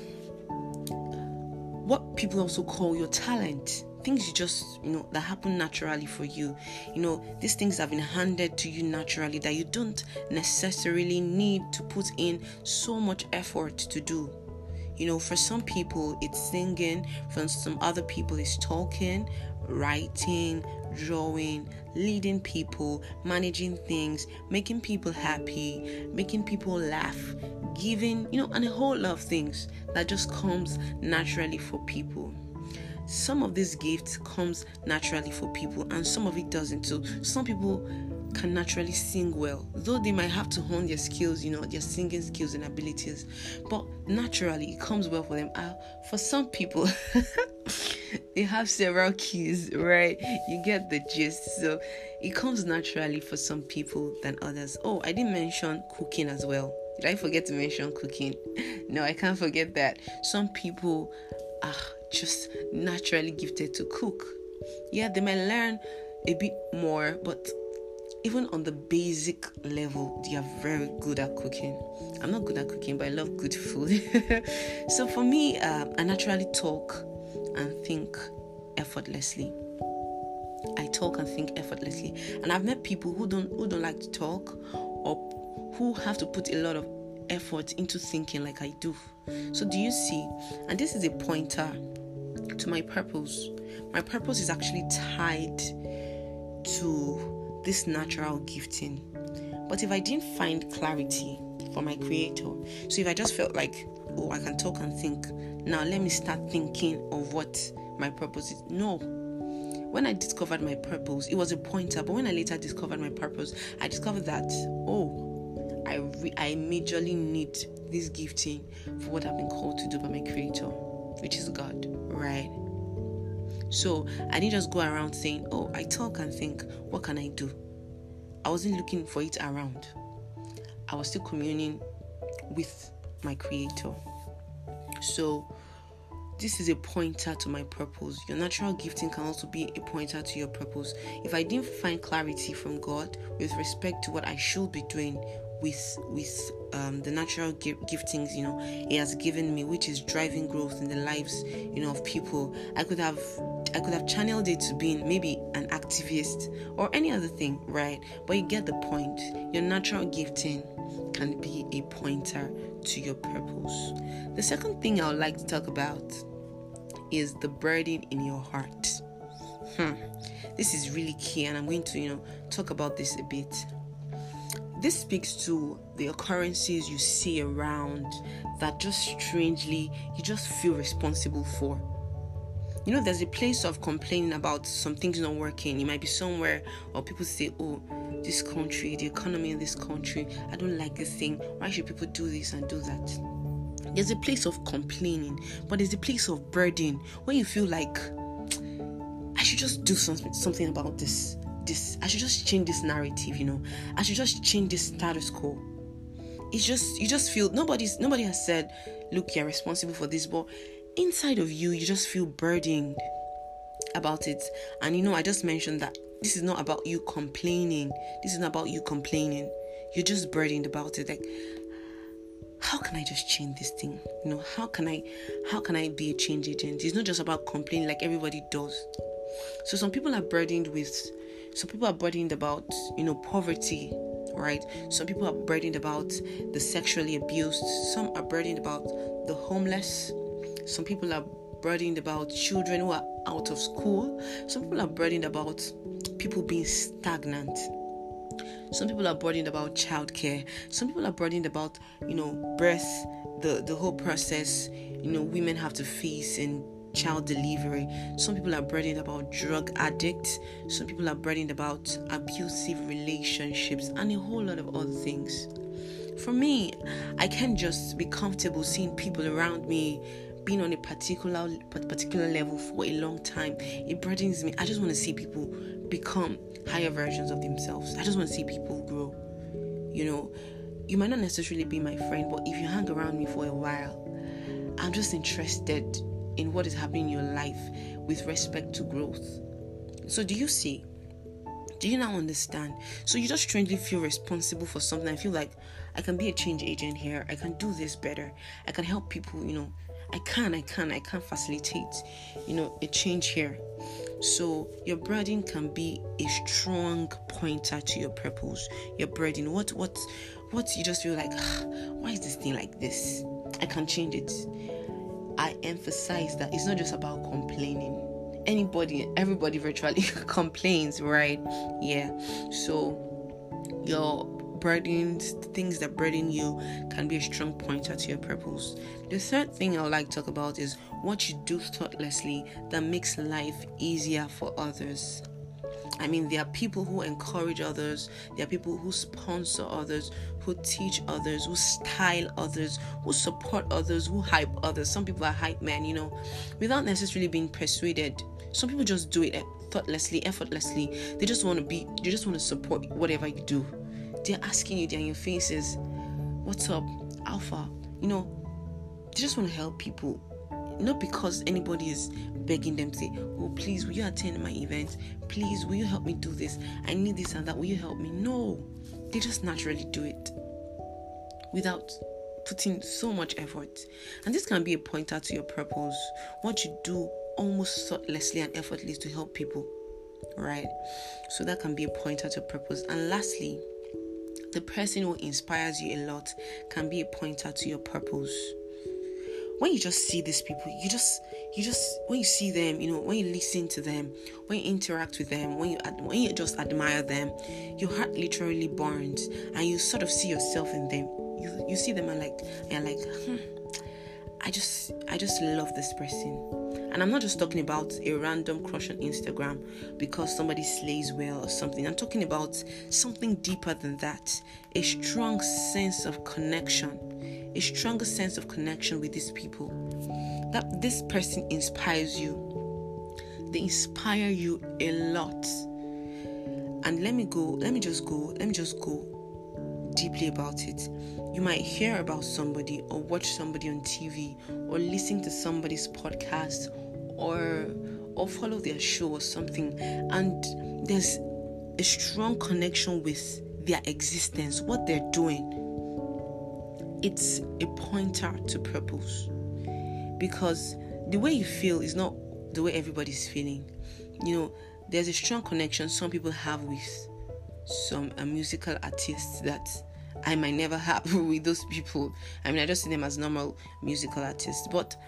what people also call your talent. Things you just, you know, that happen naturally for you. You know, these things have been handed to you naturally that you don't necessarily need to put in so much effort to do. You know, for some people it's singing, for some other people it's talking, writing, drawing, leading people, managing things, making people happy, making people laugh, giving, you know, and a whole lot of things that just comes naturally for people. Some of these gifts comes naturally for people, and some of it doesn't. So some people can naturally sing well, though they might have to hone their skills, you know, their singing skills and abilities, but naturally it comes well for them. Uh, for some people, they have several keys, right? You get the gist. So it comes naturally for some people than others. Oh, I didn't mention cooking as well. Did I forget to mention cooking? No, I can't forget that. Some people are just naturally gifted to cook. Yeah, they might learn a bit more, but even on the basic level, they are very good at cooking. I'm not good at cooking, but I love good food. So for me, um, I naturally talk and think effortlessly. I talk and think effortlessly. And I've met people who don't who don't like to talk, or who have to put a lot of effort into thinking like I do. So do you see? And this is a pointer to my purpose. My purpose is actually tied to this natural gifting. But if I didn't find clarity for my creator, so if I just felt like, oh, I can talk and think, now let me start thinking of what my purpose is. No. When I discovered my purpose, it was a pointer. But when I later discovered my purpose, I discovered that, oh, I re- I majorly need this gifting for what I've been called to do by my creator, which is God, right? So I didn't just go around saying, oh, I talk and think, what can I do? I wasn't looking for it around. I was still communing with my creator. So this is a pointer to my purpose. Your natural gifting can also be a pointer to your purpose. If I didn't find clarity from God with respect to what I should be doing with with um, the natural gi- giftings, you know, He has given me, which is driving growth in the lives, you know, of people, I could have I could have channeled it to being maybe an activist or any other thing, right? But you get the point. Your natural gifting can be a pointer to your purpose. The second thing I would like to talk about is the burden in your heart. Hmm. This is really key, and I'm going to, you know, talk about this a bit. This speaks to the occurrences you see around that just strangely you just feel responsible for. You know, there's a place of complaining about some things not working. You might be somewhere, or people say, oh, this country, the economy in this country, I don't like this thing. Why should people do this and do that? There's a place of complaining, but there's a place of burden when you feel like, I should just do something, something about this. This, I should just change this narrative, you know. I should just change this status quo. It's just, you just feel, nobody's, nobody has said, look, you're responsible for this, but inside of you, you just feel burdened about it. And you know, I just mentioned that this is not about you complaining. This is not about you complaining. You're just burdened about it. Like, how can I just change this thing? You know, how can I, how can I be a change agent? It's not just about complaining like everybody does. So some people are burdened with, some people are burdened about, you know, poverty, right? Some people are burdened about the sexually abused. Some are burdened about the homeless. Some people are burdened about children who are out of school. Some people are burdened about people being stagnant. Some people are burdened about childcare. Some people are burdened about, you know, birth, the, the whole process, you know, women have to face in child delivery. Some people are burdened about drug addicts. Some people are burdened about abusive relationships and a whole lot of other things. For me, I can't just be comfortable seeing people around me being on a particular particular level for a long time. It burdens me. I just want to see people become higher versions of themselves. I just want to see people grow. You know, you might not necessarily be my friend, but if you hang around me for a while, I'm just interested in what is happening in your life with respect to growth. So do you see? Do you now understand? So you just strangely feel responsible for something. I feel like I can be a change agent here. I can do this better. I can help people, you know. I can, I can, I can facilitate, you know, a change here. So your burden can be a strong pointer to your purpose. Your burden, what, what, what you just feel like, ah, why is this thing like this? I can change it. I emphasize that it's not just about complaining. Anybody, everybody virtually complains, right? Yeah. So your burdens, things that burden you, can be a strong pointer to your purpose. The third thing I would like to talk about is what you do thoughtlessly that makes life easier for others. I mean, there are people who encourage others, there are people who sponsor others, who teach others, who style others, who support others, who hype others. Some people are hype men, you know, without necessarily being persuaded. Some people just do it thoughtlessly, effortlessly. They just want to be, they just want to support whatever you do. They're asking you, they're in your faces, what's up, Alpha? You know, they just want to help people, not because anybody is begging them to say, oh, please, will you attend my event? Please, will you help me do this? I need this and that. Will you help me? No, they just naturally do it without putting so much effort. And this can be a pointer to your purpose. What you do almost thoughtlessly and effortlessly to help people, right? So that can be a pointer to purpose. And lastly, the person who inspires you a lot can be a pointer to your purpose. When you just see these people, you just, you just, when you see them, you know, when you listen to them, when you interact with them, when you, when you just admire them, your heart literally burns, and you sort of see yourself in them. You, you see them and like, and you're like, hmm, I just, I just love this person. And I'm not just talking about a random crush on Instagram because somebody slays well or something. I'm talking about something deeper than that. A strong sense of connection. A stronger sense of connection with these people. That this person inspires you. They inspire you a lot. And let me go, let me just go, let me just go deeply about it. You might hear about somebody or watch somebody on T V or listen to somebody's podcast or or follow their show or something, and there's a strong connection with their existence, what they're doing. It's a pointer to purpose, because the way you feel is not the way everybody's feeling. You know, there's a strong connection some people have with some uh, musical artists that I might never have with those people. I mean, I just see them as normal musical artists, but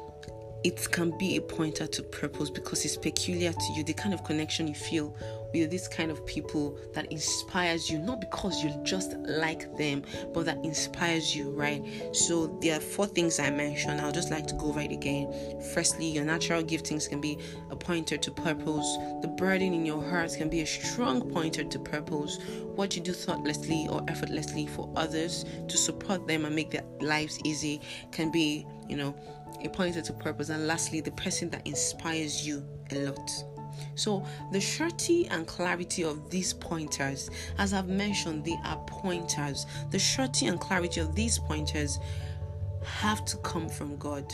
it can be a pointer to purpose because it's peculiar to you, the kind of connection you feel with this kind of people that inspires you, not because you just like them, but that inspires you, right? So there are four things I mentioned. I'll just like to go over it again. Firstly, your natural giftings can be a pointer to purpose. The burden in your heart can be a strong pointer to purpose. What you do thoughtlessly or effortlessly for others to support them and make their lives easy can be, you know, a pointer to purpose. And lastly, the person that inspires you a lot. So the surety and clarity of these pointers, as I've mentioned, they are pointers. The surety and clarity of these pointers have to come from God.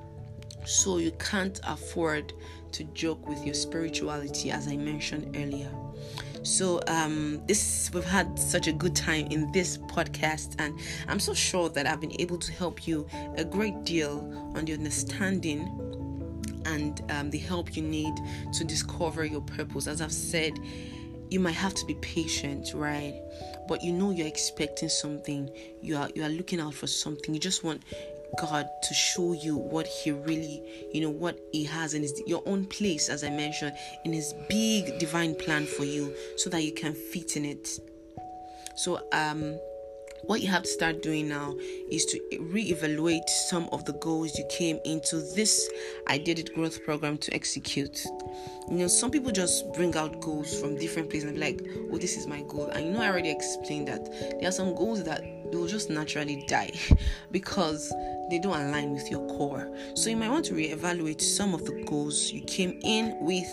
So you can't afford to joke with your spirituality, as I mentioned earlier. So um, this we've had such a good time in this podcast, and I'm so sure that I've been able to help you a great deal on the understanding and um, the help you need to discover your purpose. As I've said, you might have to be patient, right? But you know you're expecting something. You are you are looking out for something. You just want God to show you what He really, you know, what He has in His your own place, as I mentioned, in His big divine plan for you, so that you can fit in it. So um. What you have to start doing now is to reevaluate some of the goals you came into this I Did It growth program to execute. You know, some people just bring out goals from different places and be like, oh, this is my goal. And you know, I already explained that there are some goals that will just naturally die because they don't align with your core. So you might want to reevaluate some of the goals you came in with,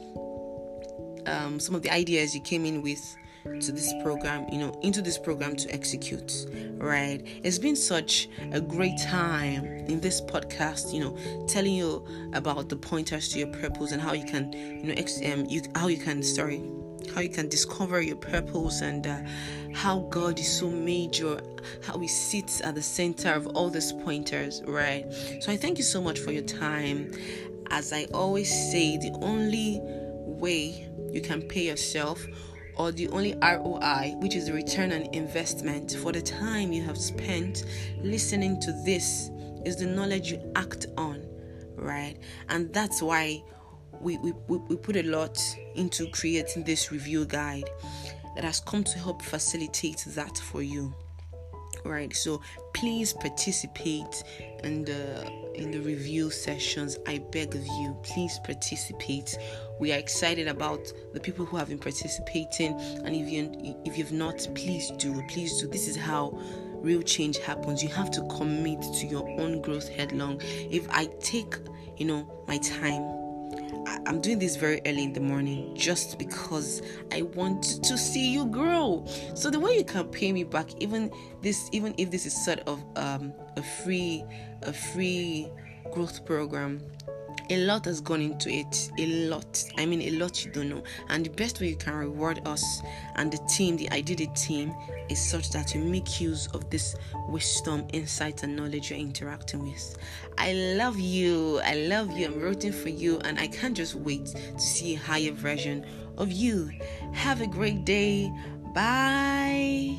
um, some of the ideas you came in with to this program, you know, into this program to execute, right? It's been such a great time in this podcast, you know, telling you about the pointers to your purpose and how you can, you know, ex- um, you how you can, sorry, how you can discover your purpose, and uh, how God is so major, how He sits at the center of all these pointers, right? So I thank you so much for your time. As I always say, the only way you can pay yourself, or the only R O I, which is the return on investment for the time you have spent listening to this, is the knowledge you act on, right? And that's why we, we, we put a lot into creating this review guide that has come to help facilitate that for you, right? So please participate in the in the review sessions. I beg of you, please participate. We are excited about the people who have been participating, and if you if you've not, please do, please do. This is how real change happens. You have to commit to your own growth headlong. If I take, you know, my time I, I'm doing this very early in the morning just because I want to see you grow. So the way you can pay me back, even this, even if this is sort of um, a free, a free growth program, a lot has gone into it. A lot. I mean, a lot you don't know. And the best way you can reward us and the team, the I Did It team, is such that you make use of this wisdom, insight, and knowledge you're interacting with. I love you. I love you. I'm rooting for you. And I can't just wait to see a higher version of you. Have a great day. Bye.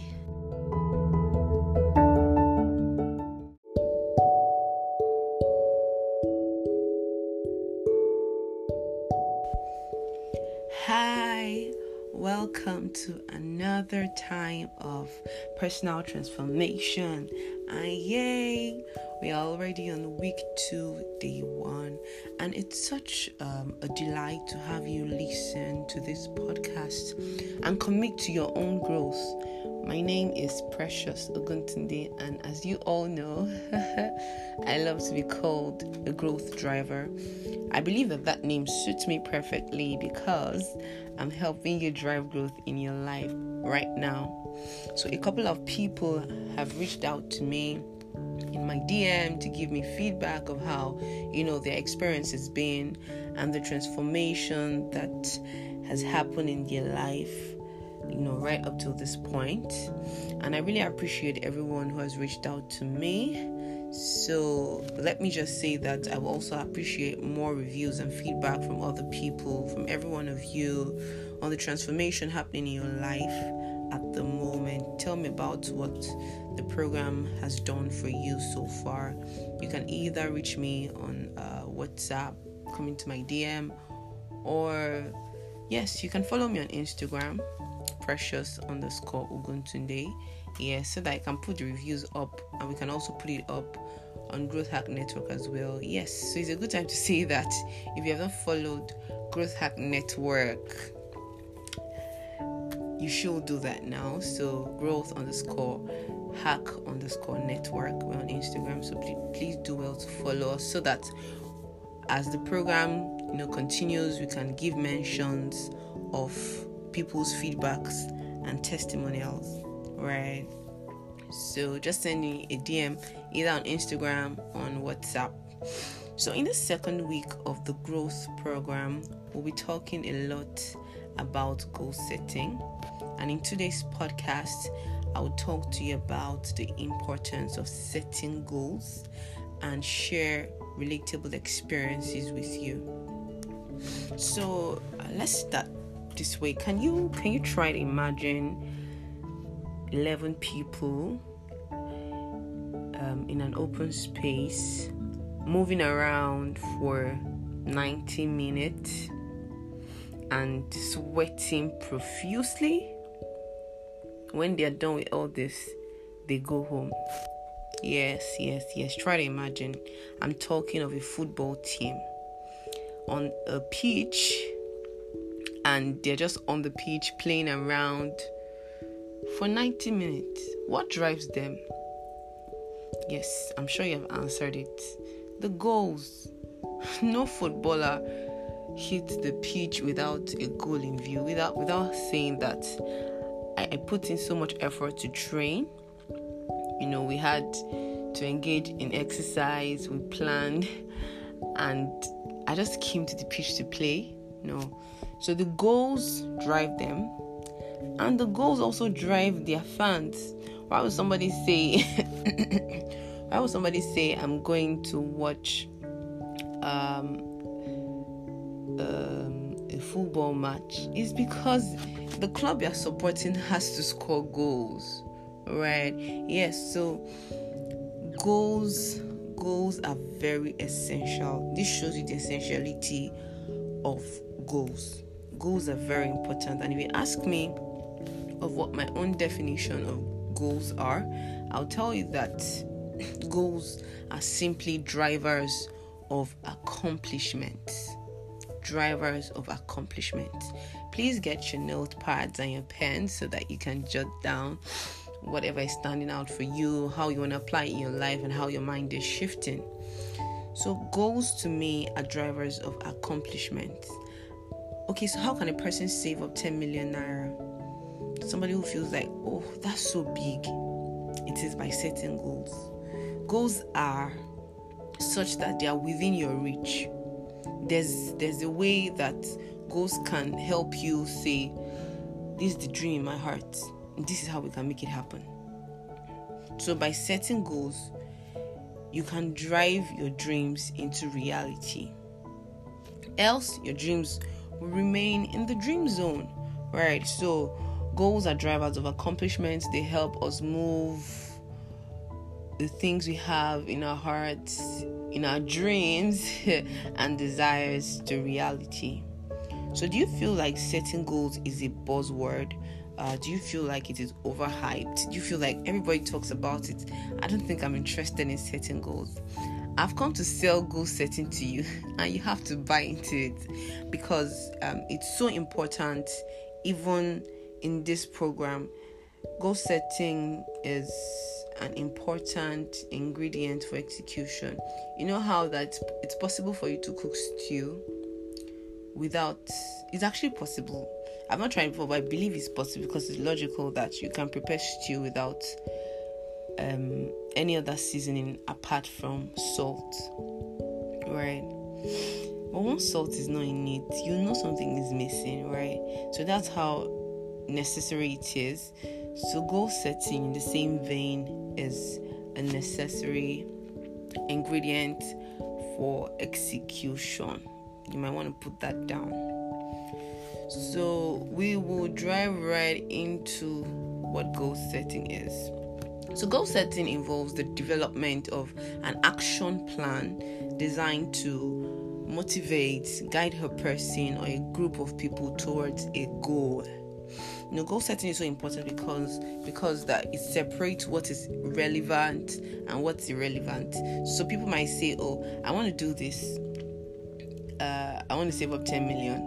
Hi, welcome to another time of personal transformation. And yay, we are already on week two, day one, and it's such um, a delight to have you listen to this podcast and commit to your own growth. My name is Precious Oguntunde, and as you all know, I love to be called a growth driver. I believe that that name suits me perfectly because I'm helping you drive growth in your life right now. So a couple of people have reached out to me in my D M to give me feedback of how, you know, their experience has been and the transformation that has happened in their life, you know, right up till this point. And I really appreciate everyone who has reached out to me. So let me just say that I will also appreciate more reviews and feedback from other people, from every one of you, on the transformation happening in your life at the moment. Tell me about what the program has done for you so far. You can either reach me on uh, WhatsApp, come into my D M, or yes, you can follow me on Instagram, precious underscore Oguntunde. Yes, so that I can put the reviews up, and we can also put it up on Growth Hack Network as well. Yes, so it's a good time to say that if you have not followed Growth Hack Network, you should do that now. So growth underscore hack underscore network, we're on Instagram, so please, please do well to follow us so that as the program, you know, continues, we can give mentions of people's feedbacks and testimonials. Right, so just send me a D M either on Instagram or on WhatsApp. So in the second week of the growth program, we'll be talking a lot about goal setting, and in today's podcast I will talk to you about the importance of setting goals and share relatable experiences with you. So uh, let's start this way. Can you can you try to imagine eleven people um, in an open space moving around for ninety minutes and sweating profusely? When they are done with all this, they go home. Yes, yes, yes. Try to imagine. I'm talking of a football team on a pitch, and they're just on the pitch playing around for ninety minutes. What drives them? Yes, I'm sure you have answered it. The goals. No footballer hits the pitch without a goal in view, without without saying that I, I put in so much effort to train. You know, we had to engage in exercise, we planned, and I just came to the pitch to play. No. So the goals drive them. And the goals also drive their fans. Why would somebody say why would somebody say I'm going to watch um, um, a football match? It's because the club you're supporting has to score goals. Right? Yes, so goals goals are very essential. This shows you the essentiality of goals. Goals are very important. And if you ask me of what my own definition of goals are, I'll tell you that goals are simply drivers of accomplishment. Drivers of accomplishment. Please get your notepads and your pens so that you can jot down whatever is standing out for you, how you want to apply it in your life, and how your mind is shifting. So goals to me are drivers of accomplishment. Okay, so how can a person save up ten million naira? Somebody who feels like, oh, that's so big. It is by setting goals. Goals are such that they are within your reach. There's there's a way that goals can help you say, this is the dream in my heart. This is how we can make it happen. So by setting goals, you can drive your dreams into reality. Else, your dreams will remain in the dream zone, right? So goals are drivers of accomplishments. They help us move the things we have in our hearts, in our dreams and desires to reality. So do you feel like setting goals is a buzzword? Uh, do you feel like it is overhyped? Do you feel like everybody talks about it? I don't think I'm interested in setting goals. I've come to sell goal setting to you, and you have to buy into it, because um, it's so important. Even in this program, goal setting is an important ingredient for execution. You know how that it's possible for you to cook stew without, it's actually possible. I've not tried before, but I believe it's possible, because it's logical that you can prepare stew without um, any other seasoning apart from salt, right? But once salt is not in it, you know something is missing, right? So that's how necessary it is. So goal setting, in the same vein, is a necessary ingredient for execution. You might want to put that down. So we will drive right into what goal setting is. So goal setting involves the development of an action plan designed to motivate, guide a person or a group of people towards a goal. You know, goal setting is so important because because that it separates what is relevant and what's irrelevant. So people might say, "Oh, I want to do this. Uh, I want to save up ten million."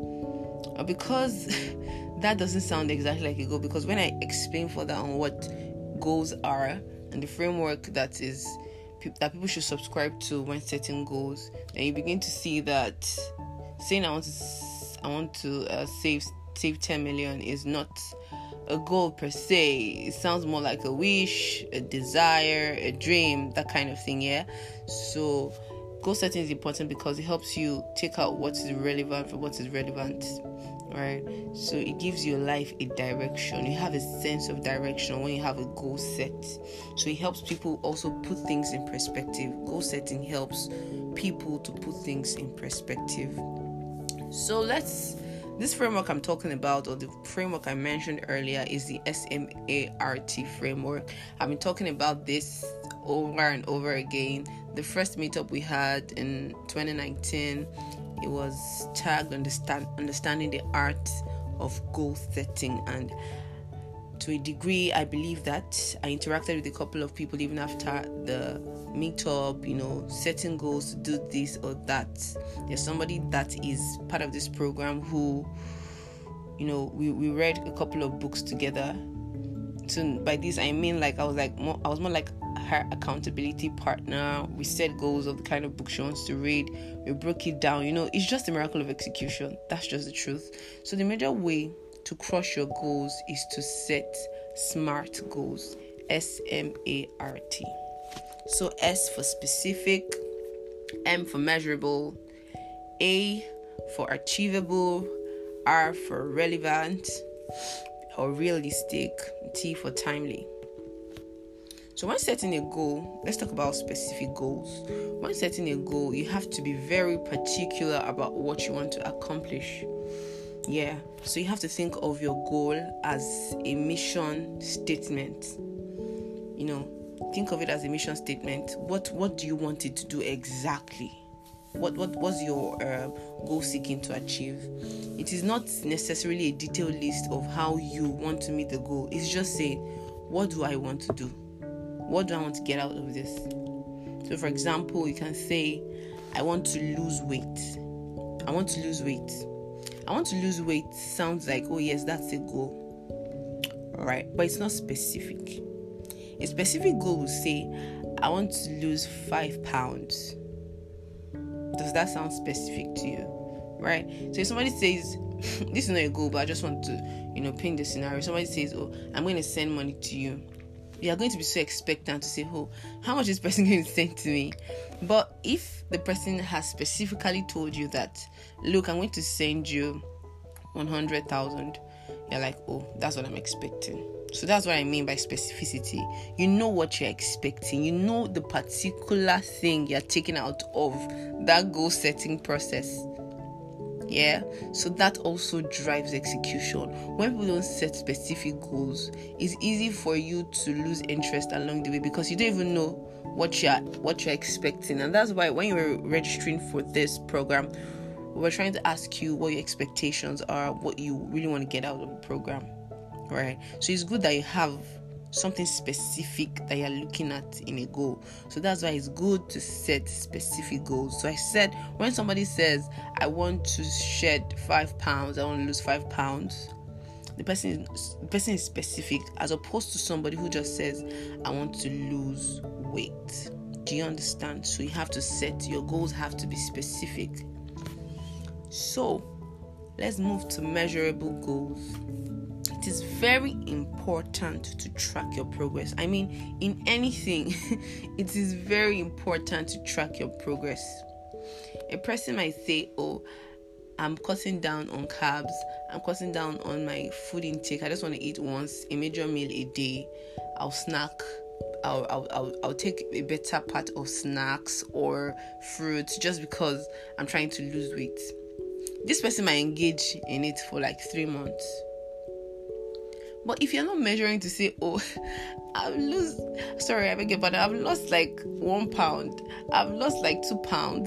Because that doesn't sound exactly like a goal, because when I explain further on what goals are and the framework that is that people should subscribe to when setting goals, then you begin to see that saying I want to I want to uh, save save ten million is not a goal per se. It sounds more like a wish, a desire, a dream, that kind of thing. Yeah. So goal setting is important because it helps you take out what is relevant for what is relevant, right? So it gives your life a direction. You have a sense of direction when you have a goal set. So it helps people also put things in perspective. Goal setting helps people to put things in perspective. So let's, this framework I'm talking about, or the framework I mentioned earlier, is the S M A R T framework. I've been talking about this over and over again. The first meetup we had in twenty nineteen, it was tagged understand, understanding the art of goal setting, and to a degree I believe that I interacted with a couple of people even after the meetup, you know, setting goals to do this or that. There's somebody that is part of this program who, you know, we, we read a couple of books together. So by this I mean, like I was like more, I was more like her accountability partner. We set goals of the kind of book she wants to read. We broke it down. You know, it's just a miracle of execution. That's just the truth. So the major way to crush your goals is to set SMART goals. S M A R T. So S for specific, M for measurable, A for achievable, R for relevant or realistic, T for timely. So when setting a goal, let's talk about specific goals. When setting a goal, you have to be very particular about what you want to accomplish. Yeah, so you have to think of your goal as a mission statement. You know, think of it as a mission statement. What what do you want it to do exactly? What what was your uh, goal seeking to achieve? It is not necessarily a detailed list of how you want to meet the goal. It's just saying, what do I want to do? What do I want to get out of this? So for example, you can say, I want to lose weight. I want to lose weight. I want to lose weight sounds like, oh yes, that's a goal. All right, but it's not specific. A specific goal will say, I want to lose five pounds. Does that sound specific to you? Right? So if somebody says, this is not a goal, but I just want to, you know, paint the scenario. Somebody says, oh, I'm going to send money to you. You are going to be so expectant to say, oh, how much is this person going to send to me? But if the person has specifically told you that, look, I'm going to send you one hundred thousand, you're like, oh, that's what I'm expecting. So that's what I mean by specificity. You know what you're expecting. You know the particular thing you're taking out of that goal setting process. Yeah, so that also drives execution. When people don't set specific goals, it's easy for you to lose interest along the way because you don't even know what you're what you're expecting. And that's why when you were registering for this program, we were trying to ask you what your expectations are, what you really want to get out of the program, right? So it's good that you have something specific that you're looking at in a goal. So that's why it's good to set specific goals. So I said, when somebody says, I want to shed five pounds, I want to lose five pounds, the person is, the person is specific, as opposed to somebody who just says, I want to lose weight. Do you understand? So you have to set, your goals have to be specific. So let's move to measurable goals. It is very important to track your progress. I mean, in anything, it is very important to track your progress. A person might say, oh, I'm cutting down on carbs. I'm cutting down on my food intake. I just want to eat once, a major meal a day. I'll snack. I'll, I'll, I'll, I'll take a better part of snacks or fruits just because I'm trying to lose weight. This person might engage in it for like three months. But if you're not measuring to say, oh, I've lost, sorry, I beg your pardon, I've lost like one pound, I've lost like two pounds.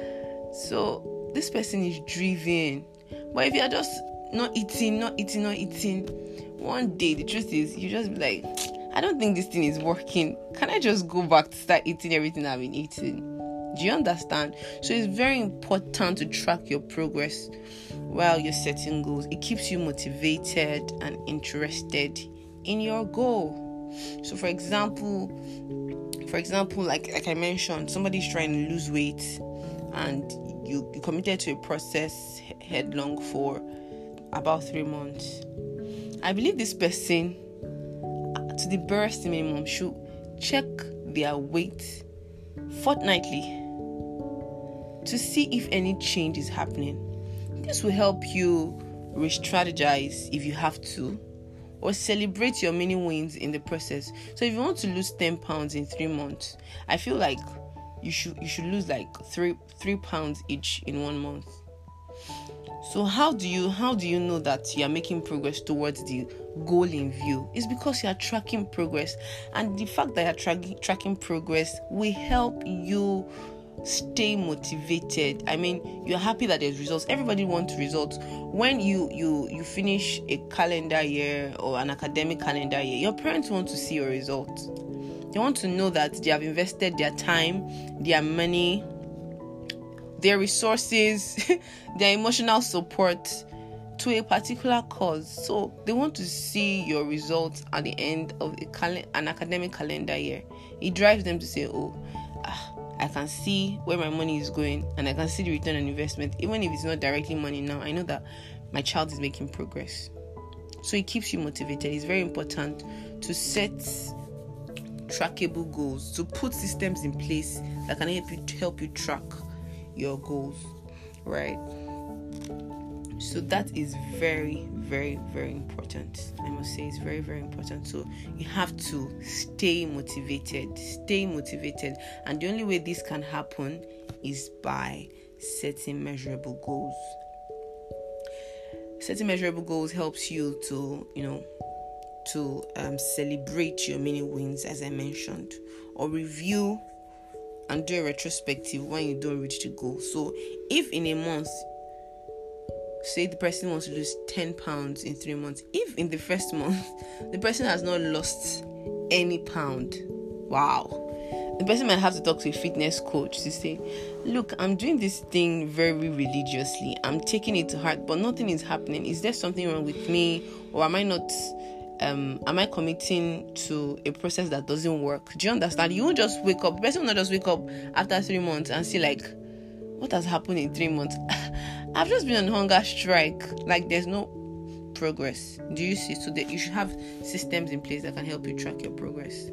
So this person is driven. But if you're just not eating, not eating, not eating, one day the truth is you just be like, I don't think this thing is working. Can I just go back to start eating everything I've been eating? Do you understand? So it's very important to track your progress while you're setting goals. It keeps you motivated and interested in your goal. So for example, for example, like, like I mentioned, somebody's trying to lose weight and you, you committed to a process headlong for about three months. I believe this person, to the barest minimum, should check their weight fortnightly to see if any change is happening. This will help you re-strategize if you have to, or celebrate your mini wins in the process. So if you want to lose ten pounds in three months, I feel like you should you should lose like three three pounds each in one month. So how do you how do you know that you are making progress towards the goal in view? It's because you are tracking progress, and the fact that you are tra- tracking progress will help you stay motivated. I mean, you're happy that there's results. Everybody wants results. When you you you finish a calendar year or an academic calendar year, your parents want to see your results. They want to know that they have invested their time, their money, their resources, their emotional support to a particular cause. So they want to see your results at the end of a cal- an academic calendar year. It drives them to say, oh, ah, I can see where my money is going and I can see the return on investment. Even if it's not directly money now, I know that my child is making progress. So it keeps you motivated. It's very important to set trackable goals, to put systems in place that can help you help you track your goals, right? So that is very, very, very important. I must say it's very, very important. So you have to stay motivated, stay motivated. And the only way this can happen is by setting measurable goals. Setting measurable goals helps you to, you know, to um, celebrate your mini wins, as I mentioned, or review and do a retrospective when you don't reach the goal. So if in a month, say the person wants to lose ten pounds in three months, if in the first month the person has not lost any pound, wow, the person might have to talk to a fitness coach to say, look, I'm doing this thing very religiously, I'm taking it to heart, but nothing is happening. Is there something wrong with me, or am I not um am I committing to a process that doesn't work? Do you understand? You won't just wake up, the person will not just wake up after three months and see like, what has happened in three months? I've just been on hunger strike. Like, there's no progress. Do you see? So that you should have systems in place that can help you track your progress.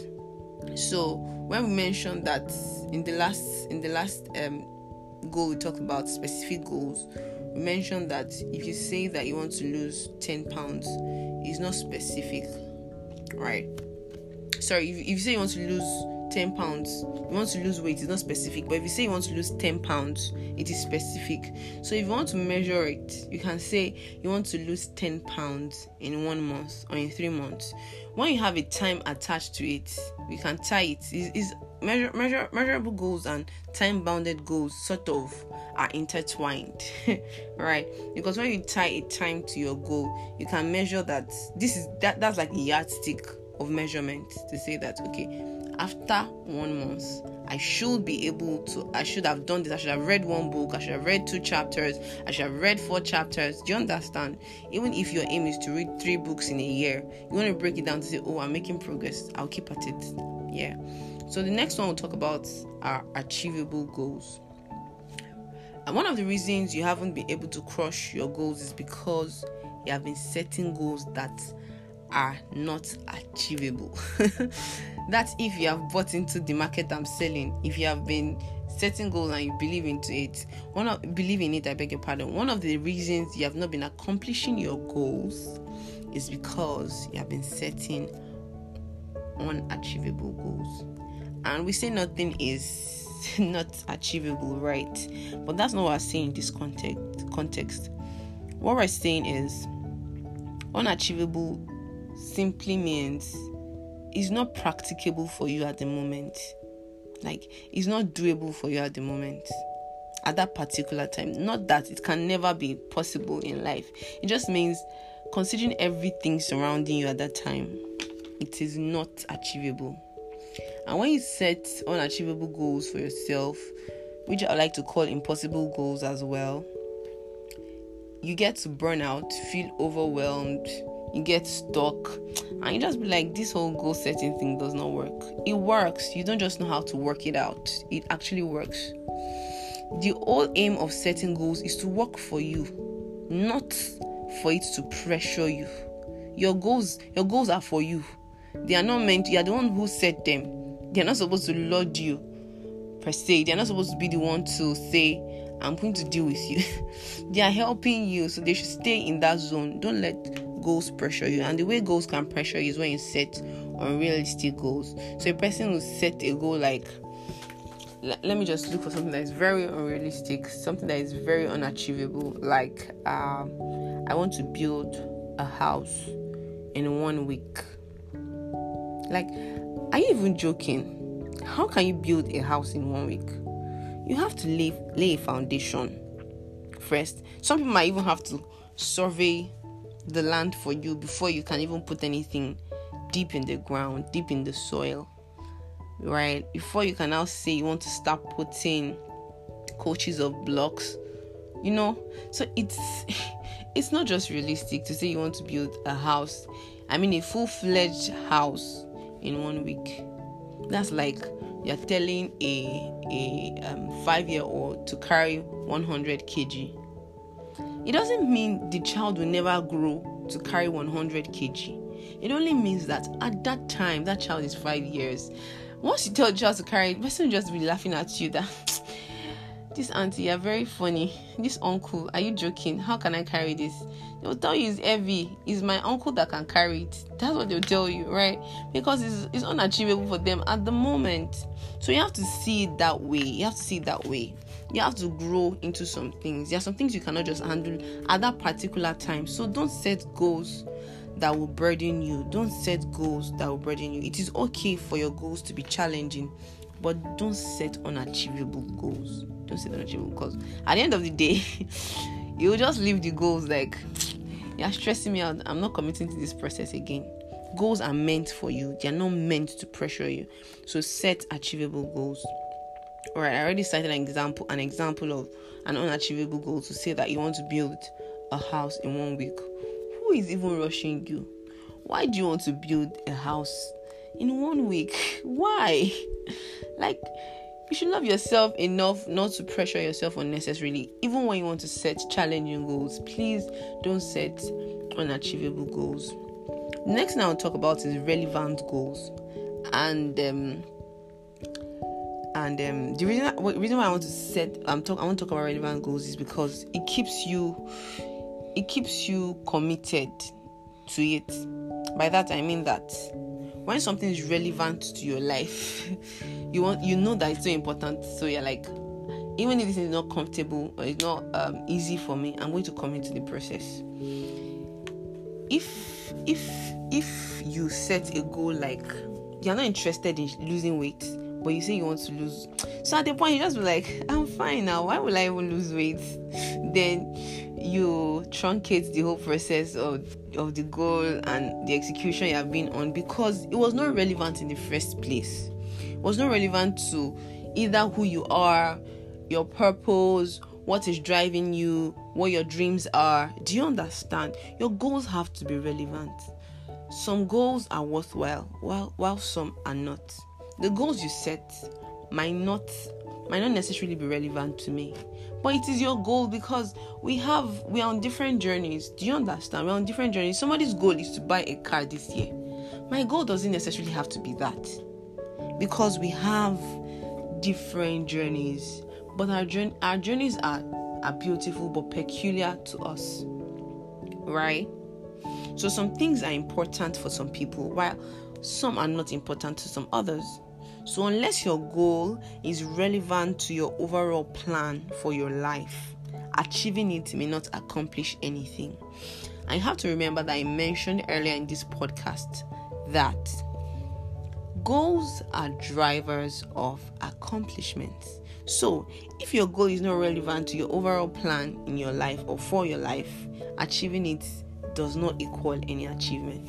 So when we mentioned that in the last in the last um goal, we talked about specific goals. We mentioned that if you say that you want to lose ten pounds, it's not specific, right? Sorry, if, if you say you want to lose ten pounds, you want to lose weight, it's not specific. But if you say you want to lose ten pounds, it is specific. So if you want to measure it, you can say you want to lose ten pounds in one month or in three months. When you have a time attached to it, we can tie it. It's, it's measure, measure, measurable goals and time-bounded goals sort of are intertwined, right? Because when you tie a time to your goal, you can measure that this is that that's like a yardstick of measurement to say that, okay, after one month, I should be able to, I should have done this, I should have read one book, I should have read two chapters, I should have read four chapters. Do you understand? Even if your aim is to read three books in a year, you want to break it down to say, oh, I'm making progress, I'll keep at it. Yeah. So the next one we'll talk about are achievable goals. And one of the reasons you haven't been able to crush your goals is because you have been setting goals that are not achievable. That's if you have bought into the market I'm selling. If you have been setting goals and you believe into it, one of believe in it, I beg your pardon. One of the reasons you have not been accomplishing your goals is because you have been setting unachievable goals. And we say nothing is not achievable, right? But that's not what we're saying in this context. Context. What we're saying is unachievable simply means it's not practicable for you at the moment. Like, it's not doable for you at the moment, at that particular time. Not that it can never be possible in life. It just means, considering everything surrounding you at that time, it is not achievable. And when you set unachievable goals for yourself, which I like to call impossible goals as well, you get to burn out, feel overwhelmed, you get stuck, and you just be like, this whole goal setting thing does not work. It works. You don't just know how to work it out. It actually works. The whole aim of setting goals is to work for you, not for it to pressure you. Your goals, your goals are for you. They are not meant, you are the one who set them. They are not supposed to lord you, per se. They are not supposed to be the one to say, I'm going to deal with you. They are helping you, so they should stay in that zone. Don't let goals pressure you. And the way goals can pressure you is when you set unrealistic goals. So a person will set a goal like, l- let me just look for something that is very unrealistic, something that is very unachievable. Like, um, I want to build a house in one week. Like, are you even joking? How can you build a house in one week? You have to lay, lay a foundation first. Some people might even have to survey the land for you before you can even put anything deep in the ground, deep in the soil, right? Before you can now say you want to start putting coaches of blocks, you know. So it's it's not just realistic to say you want to build a house, I mean a full-fledged house, in one week. That's like you're telling a a um, five-year-old to carry one hundred kilograms. It doesn't mean the child will never grow to carry one hundred kilograms. It only means that at that time, that child is five years. Once you tell the child to carry, the person will just be laughing at you that, this auntie, you're very funny. This uncle, are you joking? How can I carry this? They'll tell you it's heavy. It's my uncle that can carry it. That's what they'll tell you, right? Because it's, it's unachievable for them at the moment. So you have to see it that way. You have to see it that way. You have to grow into some things. There are some things you cannot just handle at that particular time. So don't set goals that will burden you. Don't set goals that will burden you. It is okay for your goals to be challenging, but don't set unachievable goals. Don't set unachievable goals. At the end of the day, you'll just leave the goals like, you're stressing me out. I'm not committing to this process again. Goals are meant for you. They are not meant to pressure you. So set achievable goals. All right, I already cited an example, an example of an unachievable goal to say that you want to build a house in one week. Who is even rushing you? Why do you want to build a house in one week? Why? Like, You should love yourself enough not to pressure yourself unnecessarily. Even when you want to set challenging goals, please don't set unachievable goals. The next thing I want to talk about is relevant goals. And um, and um, the reason the reason why I want to set um talk I want to talk about relevant goals is because it keeps you it keeps you committed to it. By that I mean that when something is relevant to your life, you want you know that it's so important. So you're like, even if this is not comfortable or it's not um, easy for me, I'm going to commit to the process. If if if you set a goal like you're not interested in losing weight, but you say you want to lose, so at the point you just be like, I'm fine now. Why will I even lose weight? Then you truncate the whole process of of the goal and the execution you have been on because it was not relevant in the first place. It was not relevant to either who you are, your purpose, what is driving you, what your dreams are. Do you understand? Your goals have to be relevant. Some goals are worthwhile, while while some are not. The goals you set might not might not necessarily be relevant to me, but it is your goal because we have we are on different journeys. Do you understand? We're on different journeys. Somebody's goal is to buy a car this year. My goal doesn't necessarily have to be that, because we have different journeys. But our journey, our journeys are are beautiful but peculiar to us, right? So some things are important for some people, while some are not important to some others. So unless your goal is relevant to your overall plan for your life, achieving it may not accomplish anything. I have to remember that I mentioned earlier in this podcast that goals are drivers of accomplishments. So if your goal is not relevant to your overall plan in your life or for your life, achieving it does not equal any achievement.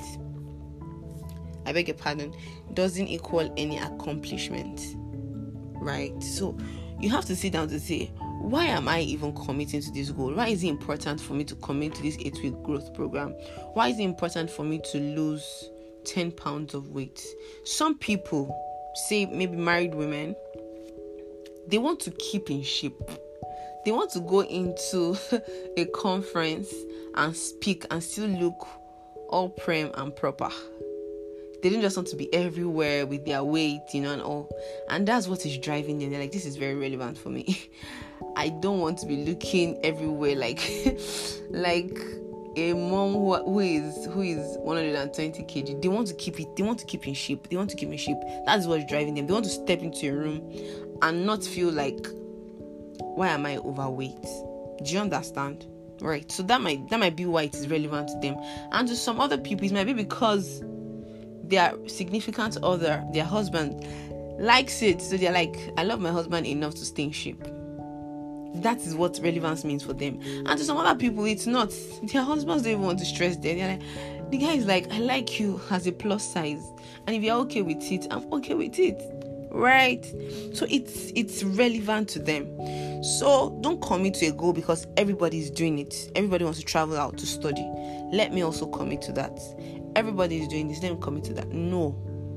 I beg your pardon, doesn't equal any accomplishment, right? So you have to sit down to say, why am I even committing to this goal? Why is it important for me to commit to this eight-week growth program? Why is it important for me to lose ten pounds of weight? Some people, say maybe married women, they want to keep in shape. They want to go into a conference and speak and still look all prim and proper. They don't just want to be everywhere with their weight, you know, and all. And that's what is driving them. They're like, this is very relevant for me. I don't want to be looking everywhere like, like a mom who, who is who is one hundred twenty kilograms. They want to keep it. They want to keep in shape. They want to keep in shape. That's what's driving them. They want to step into a room and not feel like, why am I overweight? Do you understand? Right. So that might that might be why it is relevant to them. And to some other people, it might be because their significant other, their husband, likes it. So they're like, I love my husband enough to stay in shape. That is what relevance means for them. And to some other people, it's not. Their husbands don't even want to stress them. They're like, the guy is like, I like you as a plus size. And if you're okay with it, I'm okay with it. Right? So it's it's relevant to them. So don't commit to a goal because everybody is doing it. Everybody wants to travel out to study. Let me also commit to that. Everybody is doing this. Let me commit to that. No.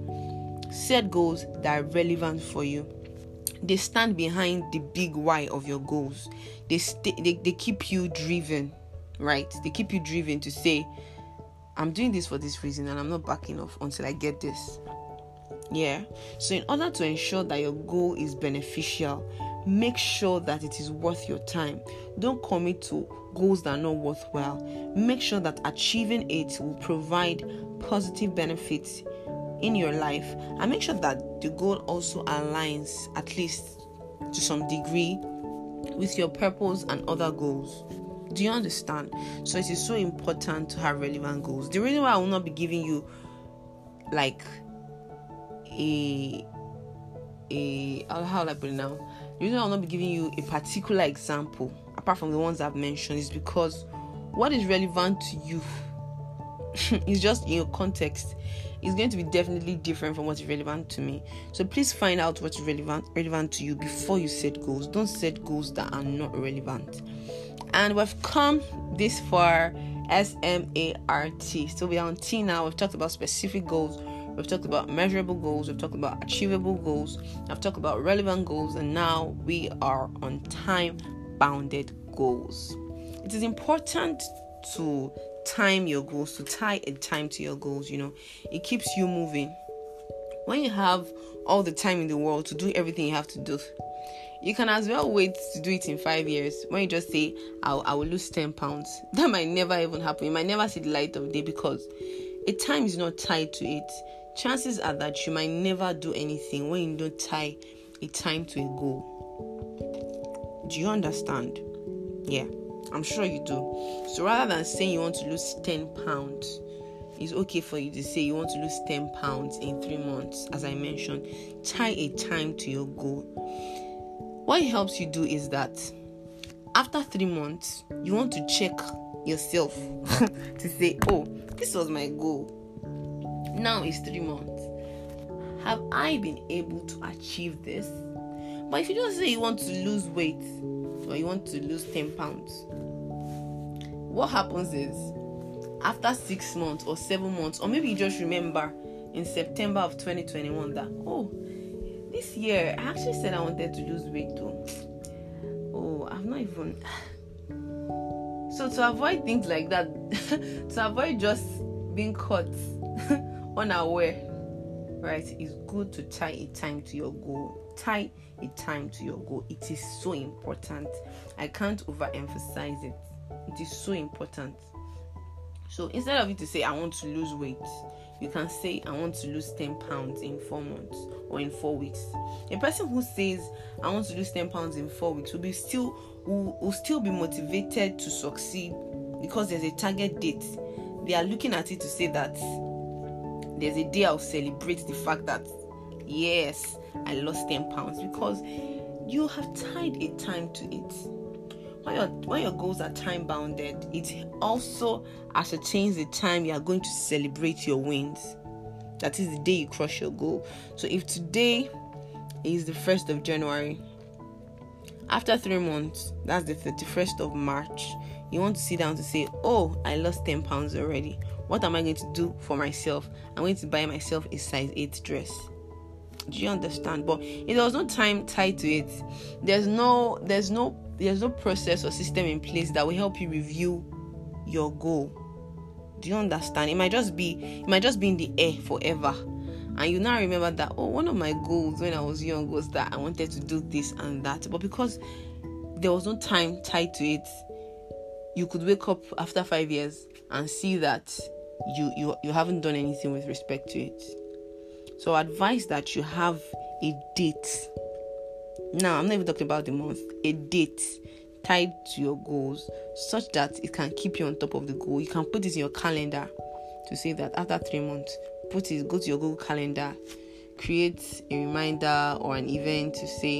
Set goals that are relevant for you. They stand behind the big why of your goals. They st- they, they keep you driven, right? They keep you driven to say, I'm doing this for this reason and I'm not backing off until I get this. Yeah. So in order to ensure that your goal is beneficial, make sure that it is worth your time. Don't commit to goals that are not worthwhile. Make sure that achieving it will provide positive benefits in your life, and make sure that the goal also aligns, at least to some degree, with your purpose and other goals. Do you understand? So it is so important to have relevant goals. The reason why I will not be giving you like a a how will I put it now? The reason why I will not be giving you a particular example apart from the ones I've mentioned is because what is relevant to you is just in your context. It's going to be definitely different from what's relevant to me. So please find out what's relevant relevant to you before you set goals. Don't set goals that are not relevant. And we've come this far, S M A R T. So we are on T now. We've talked about specific goals, we've talked about measurable goals, we've talked about achievable goals, I've talked about relevant goals, and now we are on time-bounded goals. It is important to time your goals, to tie a time to your goals. You know, it keeps you moving. When you have all the time in the world to do everything you have to do, you can as well wait to do it in five years. When you just say, I'll, I will lose ten pounds, that might never even happen. You might never see the light of day because a time is not tied to it. Chances are that you might never do anything when you don't tie a time to a goal. Do you understand? Yeah, I'm sure you do. So rather than saying you want to lose ten pounds, it's okay for you to say you want to lose ten pounds in three months. As I mentioned, tie a time to your goal. What it helps you do is that after three months, you want to check yourself to say, oh, this was my goal. Now it's three months. Have I been able to achieve this? But if you just say you want to lose weight or you want to lose ten pounds, what happens is after six months or seven months, or maybe you just remember in September of twenty twenty-one that, oh, this year I actually said I wanted to lose weight though. Oh, I've not even... So to avoid things like that, to avoid just being caught unaware, right, it's good to tie a time to your goal. Tie a time to your goal. It is so important. I can't overemphasize it. It is so important. So instead of you to say, I want to lose weight, you can say, I want to lose ten pounds in four months or in four weeks. A person who says, I want to lose ten pounds in four weeks will be still will, will still be motivated to succeed because there's a target date. They are looking at it to say that there's a day I'll celebrate the fact that, yes, I lost ten pounds, because you have tied a time to it. When your, when your goals are time bounded, it also ascertains the time you are going to celebrate your wins. That is the day you crush your goal. So if today is the first of January, after three months, that's the thirty-first of March, you want to sit down to say, oh, I lost ten pounds already. What am I going to do for myself? I'm going to buy myself a size eight dress. Do you understand? But if there was no time tied to it, there's no there's no there's no process or system in place that will help you review your goal. Do you understand? It might just be it might just be in the air forever. And you now remember that, oh, one of my goals when I was young was that I wanted to do this and that. But because there was no time tied to it, you could wake up after five years and see that you you, you haven't done anything with respect to it. So I advise that you have a date. Now, I'm not even talking about the month. A date tied to your goals such that it can keep you on top of the goal. You can put it in your calendar to say that after three months, put it, go to your Google Calendar, create a reminder or an event to say,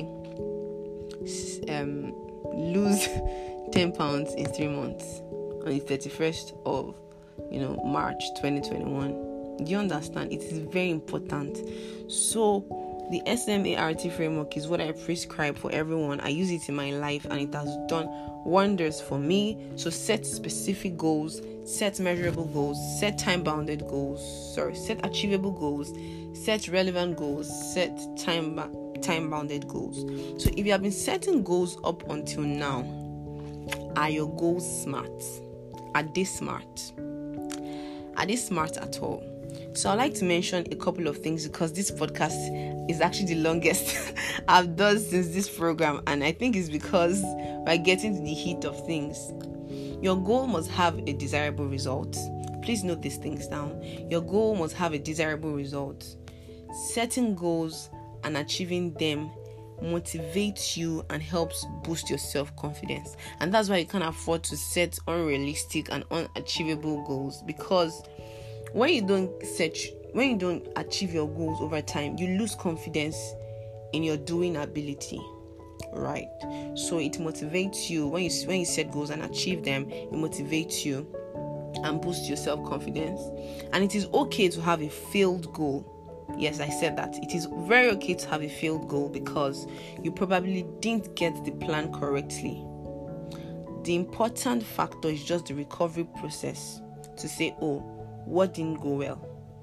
um, lose ten pounds in three months on the thirty-first of, you know, March twenty twenty-one. Do you understand? It is very important. So the S M A R T framework is what I prescribe for everyone. I use it in my life and it has done wonders for me. So set specific goals, set measurable goals, set time-bounded goals, sorry, set achievable goals, set relevant goals, set time time-bounded goals. So if you have been setting goals up until now, are your goals smart? Are they smart? Are they smart at all? So I'd like to mention a couple of things because this podcast is actually the longest I've done since this program, and I think it's because we're getting to the heat of things. Your goal must have a desirable result. Please note these things down. Your goal must have a desirable result. Setting goals and achieving them motivates you and helps boost your self-confidence. And that's why you can't afford to set unrealistic and unachievable goals, because when you don't set, when you don't achieve your goals over time, you lose confidence in your doing ability, right? So it motivates you when you when you set goals and achieve them. It motivates you and boosts your self-confidence. And it is okay to have a failed goal. Yes, I said that. It is very okay to have a failed goal because you probably didn't get the plan correctly. The important factor is just the recovery process to say, oh, what didn't go well?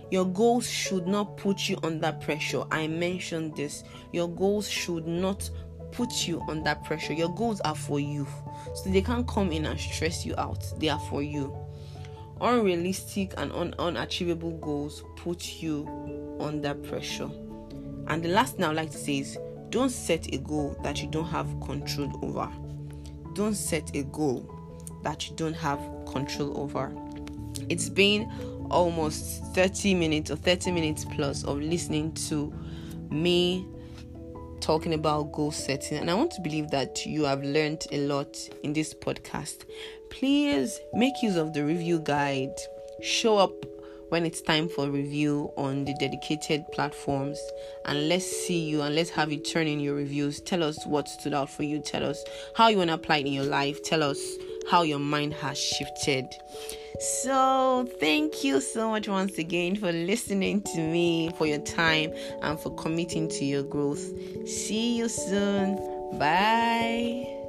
Your goals should not put you under pressure. I mentioned this. Your goals should not put you under pressure. Your goals are for you. So they can't come in and stress you out. They are for you. Unrealistic and un- unachievable goals put you under pressure. And the last thing I would like to say is, don't set a goal that you don't have control over. Don't set a goal that you don't have control over. It's been almost thirty minutes or thirty minutes plus of listening to me talking about goal setting, and I want to believe that you have learned a lot in this podcast. Please make use of the review guide. Show up when it's time for review on the dedicated platforms, and let's see you and let's have you turn in your reviews. Tell us what stood out for you. Tell us how you want to apply it in your life. Tell us how your mind has shifted. So thank you so much once again for listening to me, for your time, and for committing to your growth. See you soon. Bye.